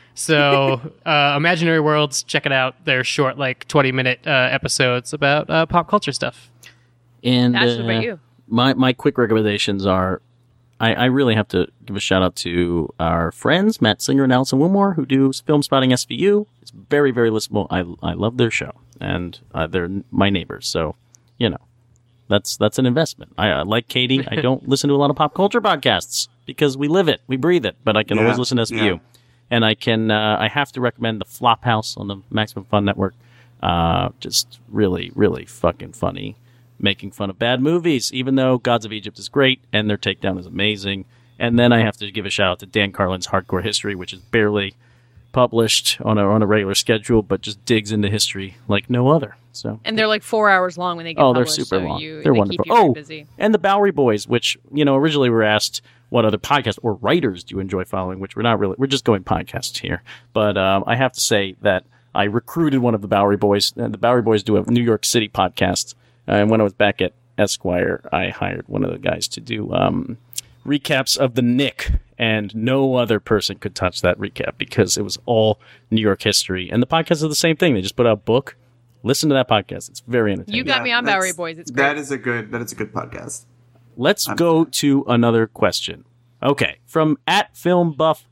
So uh, Imaginary Worlds, check it out. They're short, like twenty minute uh, episodes about uh, pop culture stuff. And That's what uh, about you? my my quick recommendations are, I, I really have to give a shout out to our friends Matt Singer and Allison Wilmore who do Film Spotting S V U. It's very very listenable. I I love their show, and uh, they're my neighbors, so you know that's that's an investment. I, I like Katie. I don't listen to a lot of pop culture podcasts because we live it, we breathe it, but I can Yeah, always listen to S V U. yeah. And I can, uh, I have to recommend the Flophouse on the Maximum Fun Network. Uh, just really, really fucking funny. Making fun of bad movies, even though Gods of Egypt is great and their takedown is amazing. And then I have to give a shout out to Dan Carlin's Hardcore History, which is barely published on a, on a regular schedule, but just digs into history like no other. So, And they're like four hours long when they get oh, they're published, super so long. You, they're they wonderful. Keep you very Oh, busy. and the Bowery Boys, which, you know, originally we were asked what other podcasts or writers do you enjoy following, which we're not really, we're just going podcasts here. But um, I have to say that I recruited one of the Bowery Boys, and the Bowery Boys do a New York City podcast. Uh, and when I was back at Esquire, I hired one of the guys to do um, recaps of the Nick, and no other person could touch that recap because it was all New York history. And the podcast is the same thing. They just put out a book. Listen to that podcast. It's very entertaining. You got me on that's- Bowery Boys. It's great. That is a good. That is a good podcast. Let's go to another question. Okay, from at Film Buff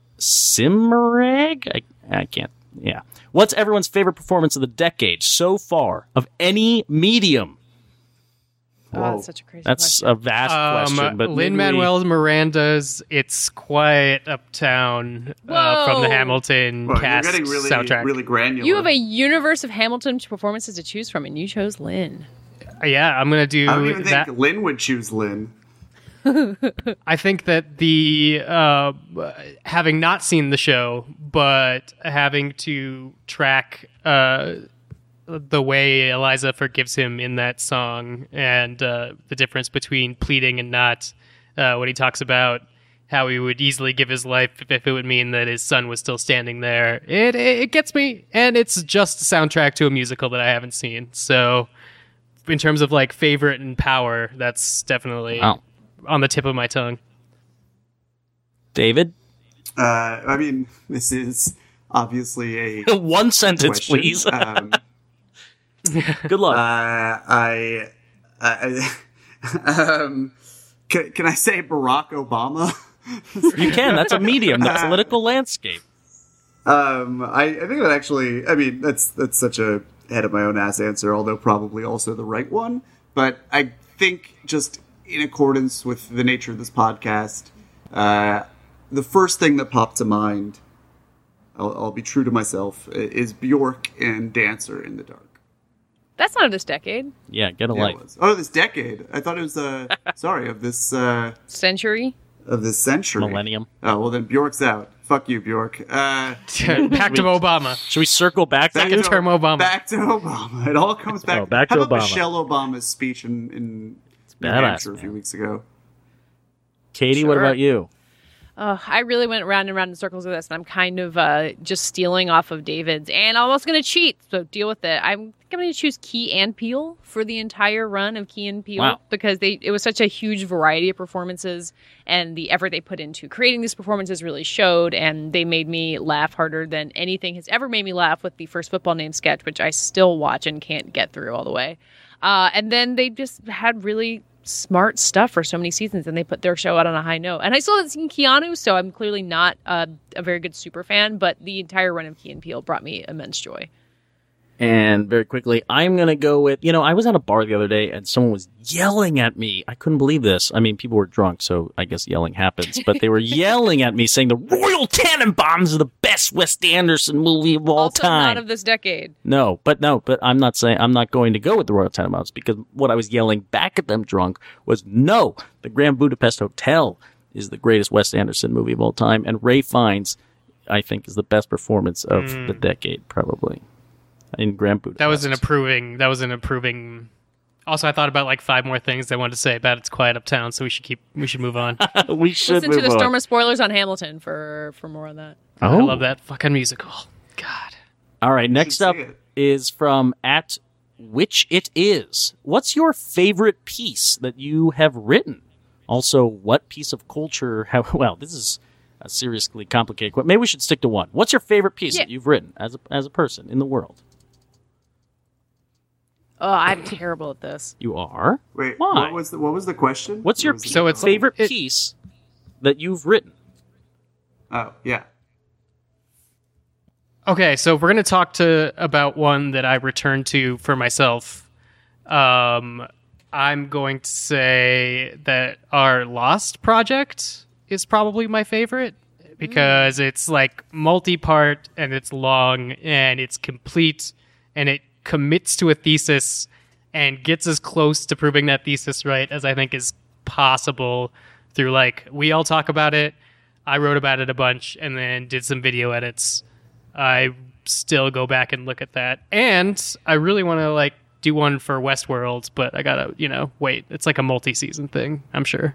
Simmereg? I, I can't. Yeah. What's everyone's favorite performance of the decade so far of any medium? Oh, that's such a crazy That's question. a vast question, but Lin Manuel Miranda's "It's Quiet Uptown" uh, from the Whoa. Hamilton Well, cast you're getting really, soundtrack. really granular. You have a universe of Hamilton performances to choose from, and you chose Lynn. Uh, yeah, I'm gonna do I don't even that. think Lynn would choose Lynn. I think that the uh, having not seen the show, but having to track uh, the way Eliza forgives him in that song, and uh, the difference between pleading and not, uh, when he talks about how he would easily give his life if it would mean that his son was still standing there. It it gets me, and it's just a soundtrack to a musical that I haven't seen. So, in terms of like favorite and power, that's definitely Wow. on the tip of my tongue. David? Uh, I mean, this is obviously a One sentence, question. please. Um, Good luck. Uh, I, I, um, can, can I say Barack Obama? you can. That's a medium, the political landscape. um, I, I think that actually, I mean, that's that's such a head of my own ass answer, although probably also the right one. But I think just in accordance with the nature of this podcast, uh, the first thing that popped to mind, I'll, I'll be true to myself, is Bjork and Dancer in the Dark. That's not of this decade. Yeah, get a Yeah, life. it was. Oh, this decade. I thought it was, uh, sorry, of this, uh, Century. of this century. Millennium. Oh, well then Bjork's out. Fuck you, Bjork. Uh, Back to Obama. Should we circle back? back Second to- term Obama. Back to Obama. It all comes back. Oh, back How to about Obama. Michelle Obama's speech in, in New badass, Hampshire a few man. weeks ago? Katie, what Sure. about you? Uh, I really went round and round in circles with this, and I'm kind of uh, just stealing off of David's, and I'm also going to cheat, so deal with it. I'm, I think I'm going to choose Key and Peele for the entire run of Key and Peele, Wow. because they it was such a huge variety of performances, and the effort they put into creating these performances really showed, and they made me laugh harder than anything has ever made me laugh with the first football name sketch, which I still watch and can't get through all the way. Uh, and then they just had really smart stuff for so many seasons, and they put their show out on a high note. And I still haven't seen Keanu, so I'm clearly not uh, a very good super fan, but the entire run of Key and Peele brought me immense joy. And very quickly, I'm going to go with, you know, I was at a bar the other day and someone was yelling at me. I couldn't believe this. I mean, people were drunk, so I guess yelling happens. But they were yelling at me saying the Royal Tenenbaums are the best Wes Anderson movie of all Also time. not of this decade. No, but no, but I'm not saying, I'm not going to go with the Royal Tenenbaums, because what I was yelling back at them drunk was, no, the Grand Budapest Hotel is the greatest Wes Anderson movie of all time. And Ray Fiennes, I think, is the best performance of Mm. the decade, probably. In Grand Budapest. That was an approving. That was an approving. Also, I thought about like five more things I wanted to say about It's Quiet Uptown, so we should keep. We should move on. we should Listen to move the on. Storm of Spoilers on Hamilton for, for more on that. Oh. I love that fucking musical. God. All right, next see up it. is from at Which It Is. What's your favorite piece that you have written? Also, what piece of culture have... Well, this is a seriously complicated question. Maybe we should stick to one. What's your favorite piece Yeah. that you've written as a, as a person in the world? Oh, I'm terrible at this. You are? Wait, Why? what was the what was the question? What's your What was the- So it's- favorite it- piece that you've written? Oh yeah. Okay, so if we're gonna talk to about one that I returned to for myself, um, I'm going to say that our Lost project is probably my favorite because it's like multi-part and it's long and it's complete and it commits to a thesis and gets as close to proving that thesis right as I think is possible through like we all talk about it. I wrote about it a bunch and then did some video edits. I still go back and look at that. And I really want to like do one for Westworld, but I gotta, you know, wait. It's like a multi-season thing, I'm sure.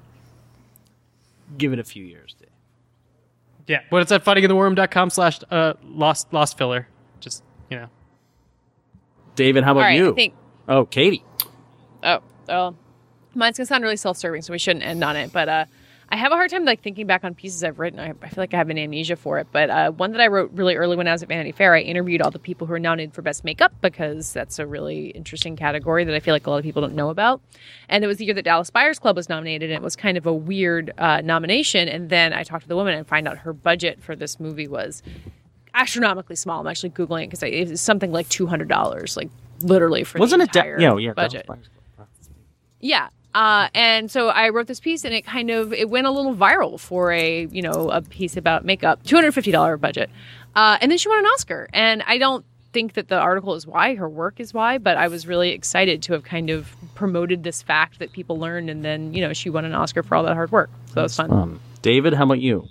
Give it a few years, Dave. Yeah, but it's at fightingintheworm.com slash uh, lost lost filler. Just, you know. David, how about All right, you? I think... Oh, Katie. Oh, well, mine's going to sound really self-serving, so we shouldn't end on it, but... uh I have a hard time like thinking back on pieces I've written. I, I feel like I have an amnesia for it. But uh, one that I wrote really early when I was at Vanity Fair, I interviewed all the people who are nominated for Best Makeup because that's a really interesting category that I feel like a lot of people don't know about. And it was the year that Dallas Buyers Club was nominated, and it was kind of a weird uh, nomination. And then I talked to the woman and find out her budget for this movie was astronomically small. I'm actually Googling it because it was something like two hundred dollars, like literally for Wasn't the it? Da- entire yeah, yeah. budget. Dallas Buyers Club. Yeah. Uh, and so I wrote this piece, and it kind of it went a little viral for a you know a piece about makeup, two hundred fifty dollars budget, uh, and then she won an Oscar. And I don't think that the article is why, her work is why, but I was really excited to have kind of promoted this fact that people learned, and then you know she won an Oscar for all that hard work. So that was fun. Um, David, how about you?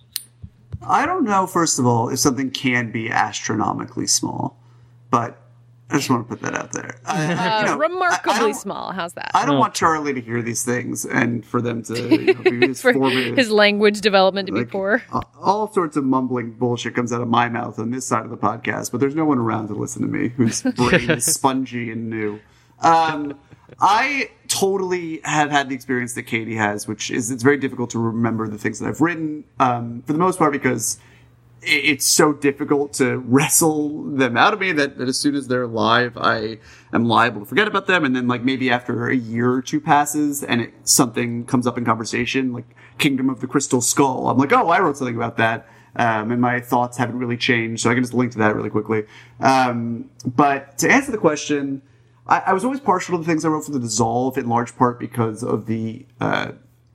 I don't know, first of all, if something can be astronomically small, but I just want to put that out there. I, Uh, you know, remarkably I, I don't- small. How's that? I don't want Charlie to hear these things and for them to you know, be his for formative. his language development to be like, poor. uh, all sorts of mumbling bullshit comes out of my mouth on this side of the podcast, but there's no one around to listen to me whose brain is spongy and new. Um, I totally have had the experience that Katie has, which is it's very difficult to remember the things that I've written, um, for the most part because it's so difficult to wrestle them out of me that, that as soon as they're live, I am liable to forget about them. And then like maybe after a year or two passes and it, something comes up in conversation, like Kingdom of the Crystal Skull, I'm like, oh, I wrote something about that. Um, and my thoughts haven't really changed. So I can just link to that really quickly. Um, but to answer the question, I, I was always partial to the things I wrote for The Dissolve in large part because of the, uh,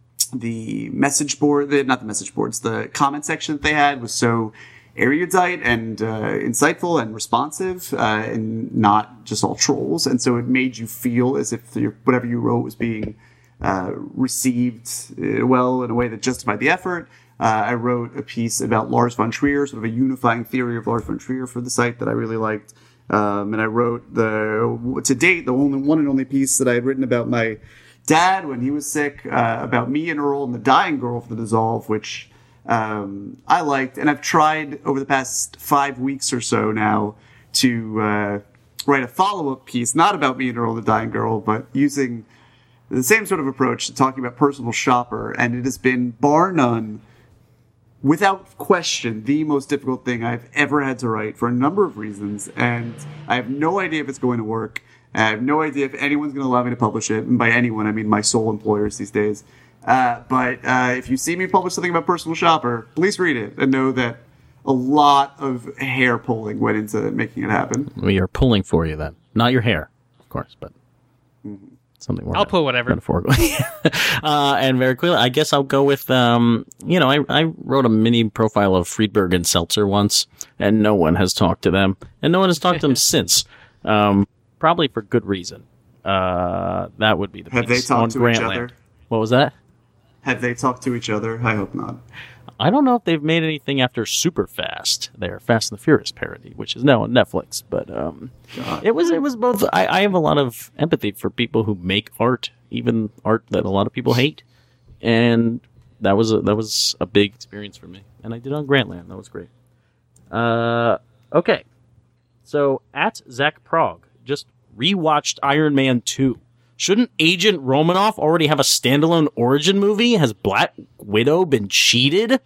the message board, the, not the message boards, the comment section that they had was so erudite and uh, insightful and responsive uh, and not just all trolls. And so it made you feel as if your, whatever you wrote was being uh, received uh, well in a way that justified the effort. Uh, I wrote a piece about Lars von Trier, sort of a unifying theory of Lars von Trier for the site that I really liked. Um, and I wrote the, to date, the only one and only piece that I had written about my dad when he was sick, uh, about me and Earl and the dying girl for The Dissolve, which um, I liked, and I've tried over the past five weeks or so now to uh, write a follow-up piece, not about Me and Earl the Dying Girl, but using the same sort of approach to talking about Personal Shopper, and it has been, bar none, without question, the most difficult thing I've ever had to write for a number of reasons, and I have no idea if it's going to work. I have no idea if anyone's going to allow me to publish it, and by anyone, I mean my sole employers these days. Uh, but uh, if you see me publish something about Personal Shopper, please read it and know that a lot of hair pulling went into making it happen. We are pulling for you then. Not your hair, of course, but something more. I'll pull whatever. Metaphorically. uh, and very quickly, I guess I'll go with, um, you know, I, I wrote a mini profile of Friedberg and Seltzer once, and no one has talked to them, and no one has talked to them since. Um, probably for good reason. Uh, that would be the Have they piece talked on to Grantland. each other? What was that? Have they talked to each other? I hope not. I don't know if they've made anything after Superfast, their Fast and the Furious parody, which is now on Netflix. But um, it was it was both. I, I have a lot of empathy for people who make art, even art that a lot of people hate, and that was a, that was a big experience for me. And I did it on Grantland. That was great. Uh, okay, so at Zach Prog just rewatched Iron Man two. Shouldn't Agent Romanoff already have a standalone origin movie? Has Black Widow been cheated?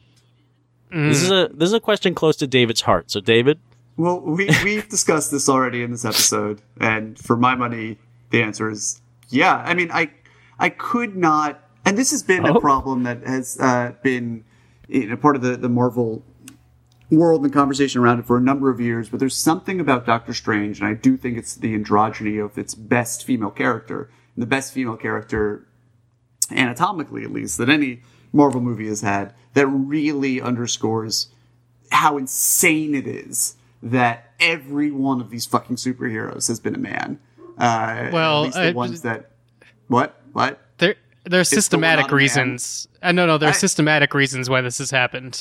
Mm. This is a this is a question close to David's heart. So, David? Well, we, we've discussed this already in this episode, and for my money, the answer is yeah. I mean, I I could not, and this has been oh. a problem that has uh, been you know, part of the, the Marvel world and conversation around it for a number of years, but there's something about Doctor Strange, and I do think it's the androgyny of its best female character, and the best female character, anatomically at least, that any Marvel movie has had, that really underscores how insane it is that every one of these fucking superheroes has been a man. Uh, well, at least the uh, ones that... What? What? There, there's Is systematic Thor not a man? reasons. Uh, no, no, there's I- systematic reasons why this has happened.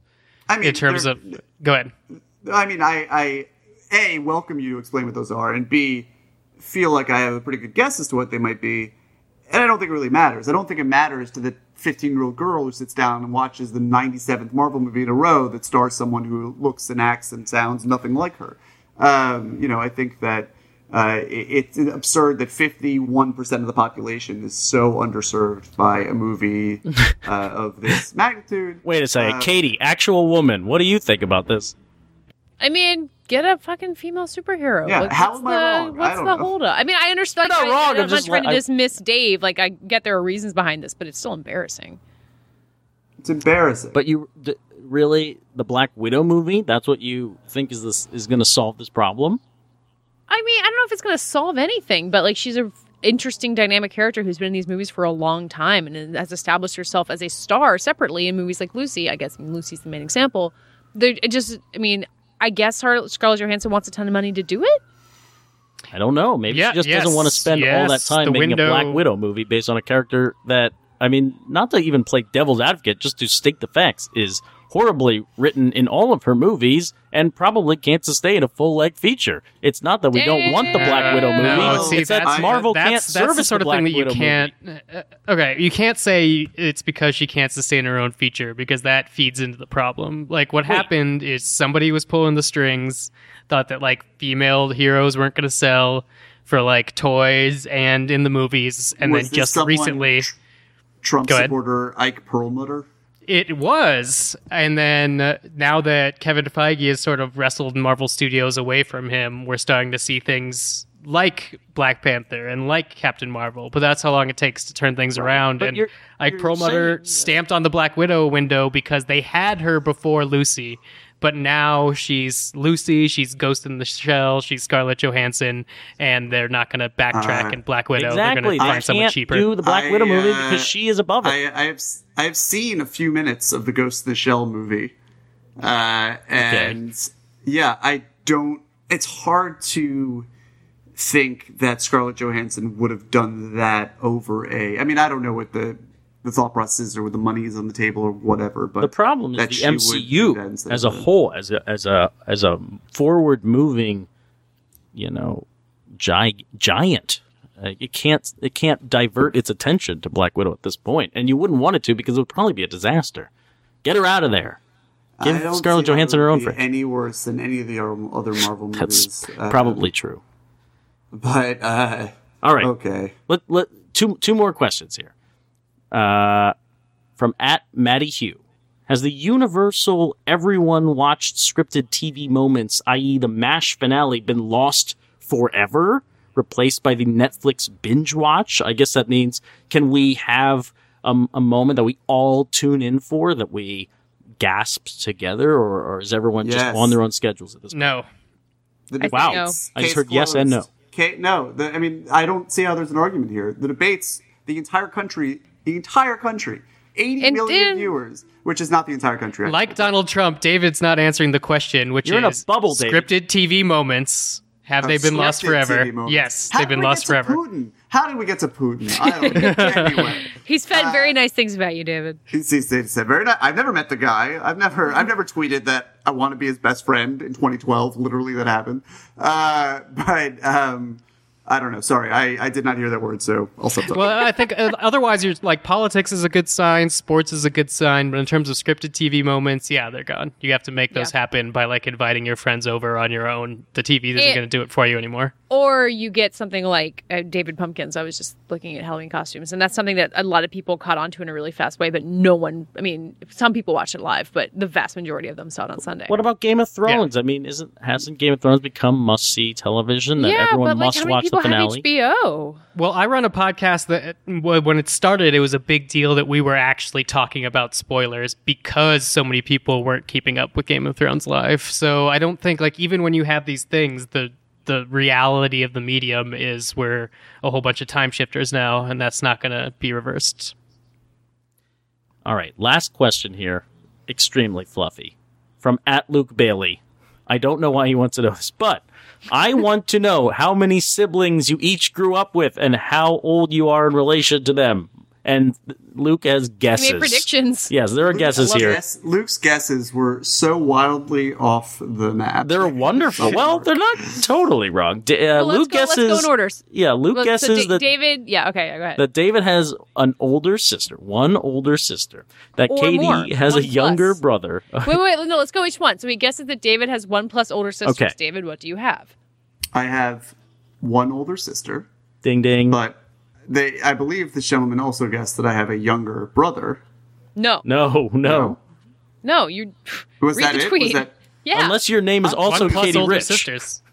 I mean, in terms there- of... Go ahead. I mean, I, I, A, welcome you to explain what those are, and B, feel like I have a pretty good guess as to what they might be, and I don't think it really matters. I don't think it matters to the fifteen-year-old girl who sits down and watches the ninety-seventh Marvel movie in a row that stars someone who looks and acts and sounds nothing like her. Um, you know, I think that uh, it, it's absurd that fifty-one percent of the population is so underserved by a movie uh, of this magnitude. Wait a second. Uh, Katie, actual woman, what do you think about this? I mean, get a fucking female superhero. Yeah, Like, how what's am I the, wrong? I What's don't the know. holdup? I mean, I understand. You're not I, wrong, I, I'm I'm not just trying to like- dismiss Dave. Like, I get there are reasons behind this, but it's still embarrassing. It's embarrassing. But you d- really, the Black Widow movie, that's what you think is this is going to solve this problem? I mean, I don't know if it's going to solve anything, but like, she's a interesting dynamic character who's been in these movies for a long time and has established herself as a star separately in movies like Lucy. I guess I mean, Lucy's the main example. They're it just, I mean, I guess Scarlett Johansson wants a ton of money to do it. I don't know. Maybe Yeah, she just yes, doesn't want to spend all that yes, time the making window- a Black Widow movie based on a character that, I mean, not to even play devil's advocate, just to state the facts, is horribly written in all of her movies and probably can't sustain a full-length feature. It's not that we don't want the Black Widow movie. No, see, it's that that's- Marvel that's, can't that's service the sort the of thing Black that you Widow can't. movie. Uh, okay, you can't say it's because she can't sustain her own feature because that feeds into the problem. Like what Wait. happened is somebody was pulling the strings, thought that like female heroes weren't going to sell for like toys and in the movies, and Was then this just someone- recently Trump Go ahead. supporter Ike Perlmutter. it was, and then uh, now that Kevin Feige has sort of wrestled Marvel Studios away from him, we're starting to see things like Black Panther and like Captain Marvel, but that's how long it takes to turn things around. But and you're- Ike you're Perlmutter saying- stamped on the Black Widow window because they had her before Lucy, but now she's Lucy, she's Ghost in the Shell, she's Scarlett Johansson, and they're not going to backtrack Uh, in Black Widow. Exactly. They're going They to find someone can't cheaper. do the Black I, Widow movie uh, because she is above it. I, I have s- I have seen a few minutes of the Ghost in the Shell movie, uh, and yeah, I don't. It's hard to think that Scarlett Johansson would have done that over a. I mean, I don't know what the the thought process is or what the money is on the table or whatever. But The problem is that the she M would C do U that instead as a of that. whole, as a as a as a forward moving, you know, gi- giant. Uh, it can't it can't divert its attention to Black Widow at this point, and you wouldn't want it to because it would probably be a disaster. Get her out of there. Give I don't Scarlett see how Johansson it her would own be frame. any worse than any of the o- other Marvel That's movies. uh, probably true. But uh, All right. okay. Let, let, two, two more questions here. Uh, from at Matty Hugh. Has the universal everyone watched scripted T V moments, that is the MASH finale, been lost forever? Replaced by the Netflix binge watch? I guess that means, can we have um, a moment that we all tune in for, that we gasp together, or, or is everyone just Yes. on their own schedules at this point? No. The Wow. debates, I just case heard yes and closed. no. Ca- no, the, I mean, I don't see how there's an argument here. The debates, the entire country, the entire country, eighty And million then- viewers, which is not the entire country. actually. Like Donald Trump, David's not answering the question, which You're in a is bubble, David. scripted T V moments. Have Uh, they been lost scripted forever? T V moments. Yes, How they've did been we lost get forever. to Putin? How did we get to Putin? I don't know. Anyway. He's said Uh, very nice things about you, David. He he said very nice. I've never met the guy. I've never I've never tweeted that I want to be his best friend in twenty twelve. Literally, that happened. Uh, but um, I don't know. Sorry, I, I did not hear that word, so I'll stop talking. Well, I think uh, otherwise, you're like politics is a good sign, sports is a good sign, but in terms of scripted T V moments, yeah, they're gone. You have to make those Yeah. happen by like inviting your friends over on your own. The T V isn't It- going to do it for you anymore. Or you get something like uh, David Pumpkins. I was just looking at Halloween costumes, and that's something that a lot of people caught on to in a really fast way, but no one, I mean, some people watched it live, but the vast majority of them saw it on Sunday. What about Game of Thrones? I mean, isn't hasn't Game of Thrones become must-see television that yeah, everyone but like, must how many watch people the have finale? H B O? Well, I run a podcast that w- when it started, it was a big deal that we were actually talking about spoilers because so many people weren't keeping up with Game of Thrones live. So I don't think like even when you have these things, the the reality of the medium is we're a whole bunch of time shifters now, and that's not going to be reversed. All right, last question here. Extremely fluffy. From at Luke Bailey. I don't know why he wants to know this, but I want to know how many siblings you each grew up with and how old you are in relation to them. And Luke has guesses. He made predictions. Yes, there are guesses Luke's here. guess- Luke's guesses were so wildly off the map. They're wonderful. Well, they're not totally wrong. D- uh, Well, let's Luke go- let's guesses. go in orders. Yeah, Luke Well, so guesses Da- that David, yeah, okay, go ahead. that David has an older sister, one older sister. That Or Katie more, has one a younger plus. brother. wait, wait, wait, no, let's go each one. So he guesses that David has one plus older sisters. Okay. David, what do you have? I have one older sister, Ding ding. but they I believe this gentleman also guessed that I have a younger brother. No, no, no. no, you. Was read that the it? tweet. Was that Yeah. Unless your name is also One plus Katie older Rich. sisters.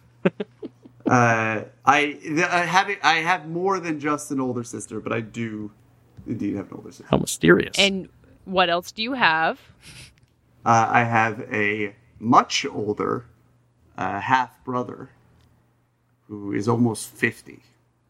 Uh, I th- I have I have more than just an older sister, but I do indeed have an older sister. How mysterious. And what else do you have? Uh, I have a much older uh, half brother who is almost fifty.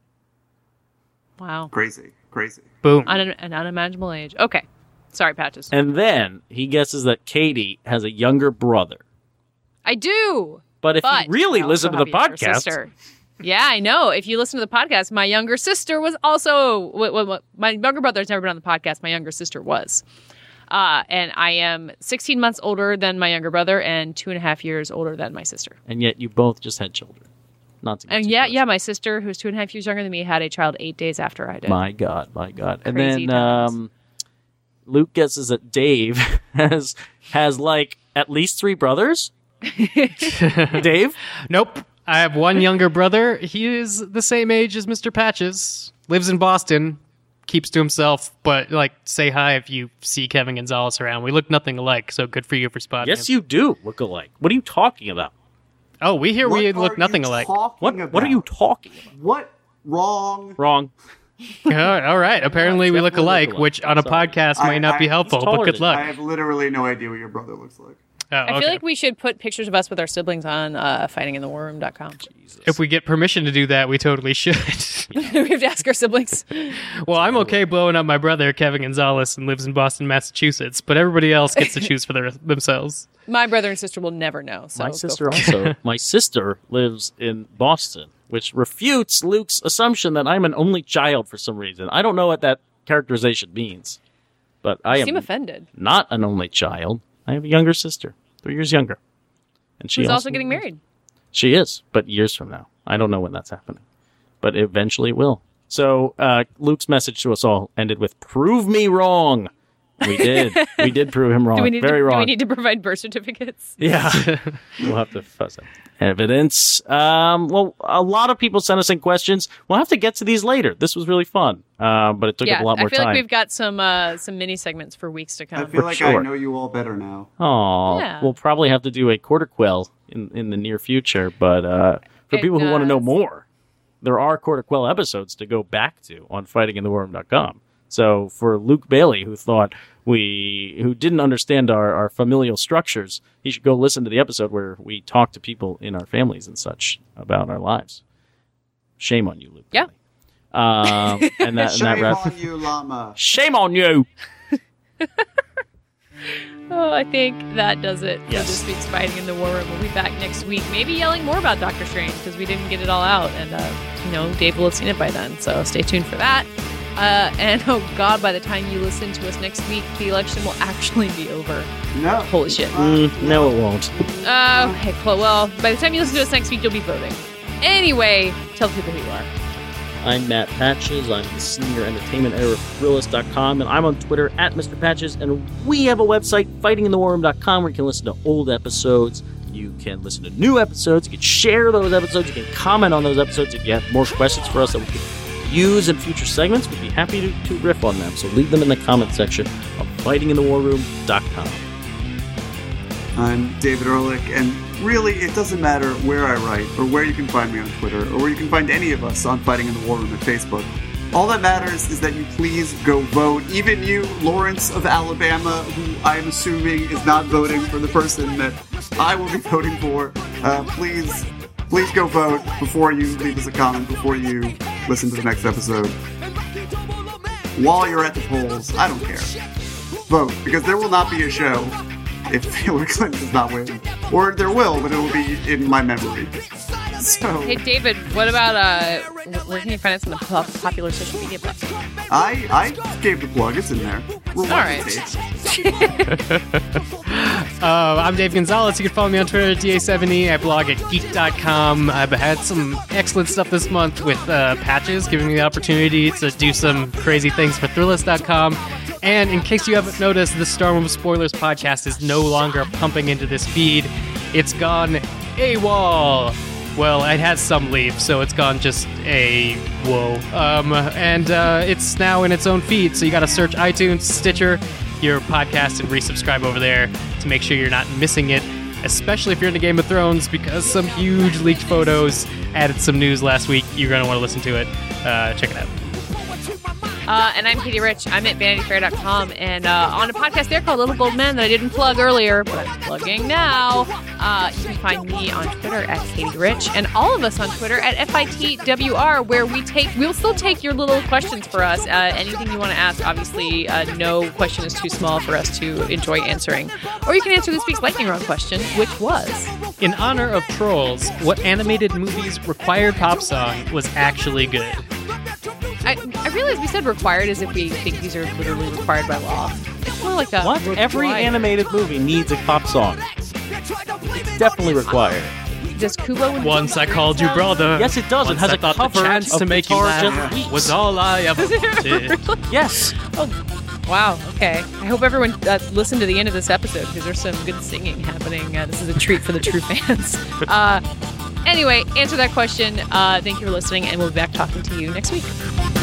Wow. Crazy, crazy. Boom. Un- an unimaginable age. Okay. Sorry, Patches. And then he guesses that Katie has a younger brother. I do. But if But you really I listen to also the have a younger podcast, sister. Yeah, I know. If you listen to the podcast, my younger sister was also. W- w- w- my younger brother's never been on the podcast. My younger sister was. Uh, and I am sixteen months older than my younger brother and two and a half years older than my sister. and yet you both just had children. Not to get And too yeah, close. yeah, my sister, who's two and a half years younger than me, had a child eight days after I did. My God, my God. And Crazy then times. um, Luke guesses that Dave has has like at least three brothers. Dave? Nope. I have one younger brother. He is the same age as Mister Patches. Lives in Boston. Keeps to himself, but like say hi if you see Kevin Gonzalez around. We look nothing alike, so good for you for spotting Yes, him. you do look alike. What are you talking about? Oh, we hear we What look are nothing you alike. talking What about? What are you talking about? What wrong? Wrong. all right, all right. Apparently we look Definitely look alike, alike. which on a Sorry. podcast I- might not be I- helpful, He's but taller good than luck. I have literally no idea what your brother looks like. Oh, I okay. feel like we should put pictures of us with our siblings on uh, fighting in the war room dot com. If we get permission to do that, we totally should. We have to ask our siblings. Well, I'm okay blowing up my brother, Kevin Gonzalez, and lives in Boston, Massachusetts, but everybody else gets to choose for their, themselves. My brother and sister will never know. So My go sister for it. also. My sister lives in Boston, which refutes Luke's assumption that I'm an only child for some reason. I don't know what that characterization means, but I You am seem offended. not an only child. I have a younger sister, three years younger, and she Who's also getting married. She is, but years from now. I don't know when that's happening, but eventually it will. So uh, Luke's message to us all ended with "Prove me wrong." We did. We did prove him wrong. Do we need Very to, wrong. Do we need to provide birth certificates? Yeah. We'll have to fuss it. Evidence. Um, well, a lot of people sent us in questions. We'll have to get to these later. This was really fun, uh, but it took yeah, up a lot more I feel time. like we've got some uh, some mini segments for weeks to come. I feel For like sure. I know you all better now. Oh, Yeah. we'll probably have to do a quarter quell in, in the near future. But uh, for It people who want to know does. more, there are quarter quell episodes to go back to on fighting in the war room dot com. So for Luke Bailey, who thought we, who didn't understand our, our familial structures, he should go listen to the episode where we talk to people in our families and such about our lives. Shame on you, Luke. Yeah. Bailey. Um, and that, and Shame that wrap- on you, llama. Shame on you. Oh, I think that does it for Yes. this week's Fighting in the War Room. We'll be back next week, maybe yelling more about Doctor Strange because we didn't get it all out, and uh, you know Dave will have seen it by then. So stay tuned for that. Uh, and oh God, by the time you listen to us next week, the election will actually be over. No. Holy shit. Mm, no, it won't. Uh, okay, cool. Well, by the time you listen to us next week, you'll be voting. Anyway, tell the people who you are. I'm Matt Patches. I'm the senior entertainment editor of Thrillist dot com, and I'm on Twitter at Mister Patches. And we have a website, fighting in the war room dot com, where you can listen to old episodes. You can listen to new episodes. You can share those episodes. You can comment on those episodes. If you have more questions for us that we can use in future segments, we'd be happy to, to riff on them. So leave them in the comment section of fighting in the war room dot com. I'm David Ehrlich, and really, it doesn't matter where I write, or where you can find me on Twitter, or where you can find any of us on Fighting in the War Room at Facebook. All that matters is that you please go vote. Even you, Lawrence of Alabama, who I'm assuming is not voting for the person that I will be voting for, uh, please, please go vote before you leave us a comment, before you listen to the next episode. While you're at the polls, I don't care. Vote, because there will not be a show if Hillary Clinton does not win. Or there will, but it will be in my memory. So, Hey, David, what about, uh, where can you find us on the pop- popular social media platform? I I gave the plug. It's in there. We'll All watch right. the tape. Uh, I'm Dave Gonzalez. You can follow me on Twitter at D A seventy. I blog at geek dot com. I've had some excellent stuff this month with uh, Patches, giving me the opportunity to do some crazy things for Thrillist dot com. And in case you haven't noticed, the Star Wars Spoilers podcast is no longer pumping into this feed. It's gone AWOL. Well, it has some leave, so it's gone just a whoa. Um, and uh, it's now in its own feed, so you got to search iTunes, Stitcher, your podcast, and resubscribe over there to make sure you're not missing it, especially if you're into Game of Thrones, because some huge leaked photos added some news last week. You're going to want to listen to it. Uh, check it out. Uh, and I'm Katie Rich. I'm at vanity fair dot com, and uh, on a podcast there called Little Bold Men that I didn't plug earlier, but I'm plugging now. Uh, you can find me on Twitter at Katie Rich, and all of us on Twitter at F I T W R, where we take, we'll still take your little questions for us. Uh, anything you want to ask, obviously, uh, no question is too small for us to enjoy answering. Or you can answer this week's lightning round question, which was... In honor of trolls, what animated movie's required pop song was actually good? I, I realize we said required as if we think these are literally required by law. It's more like a What? Every required. animated movie needs a pop song. It's definitely required. Does Kubo and Once I called you brother. Yes, it does. It Once has I a thought cover the chance of to make you Guitar laugh Just was all I ever did. Yes. Wow, okay. I hope everyone uh, listened to the end of this episode because there's some good singing happening. Uh, this is a treat for the true fans. Uh, anyway, answer that question. Uh, thank you for listening, and we'll be back talking to you next week.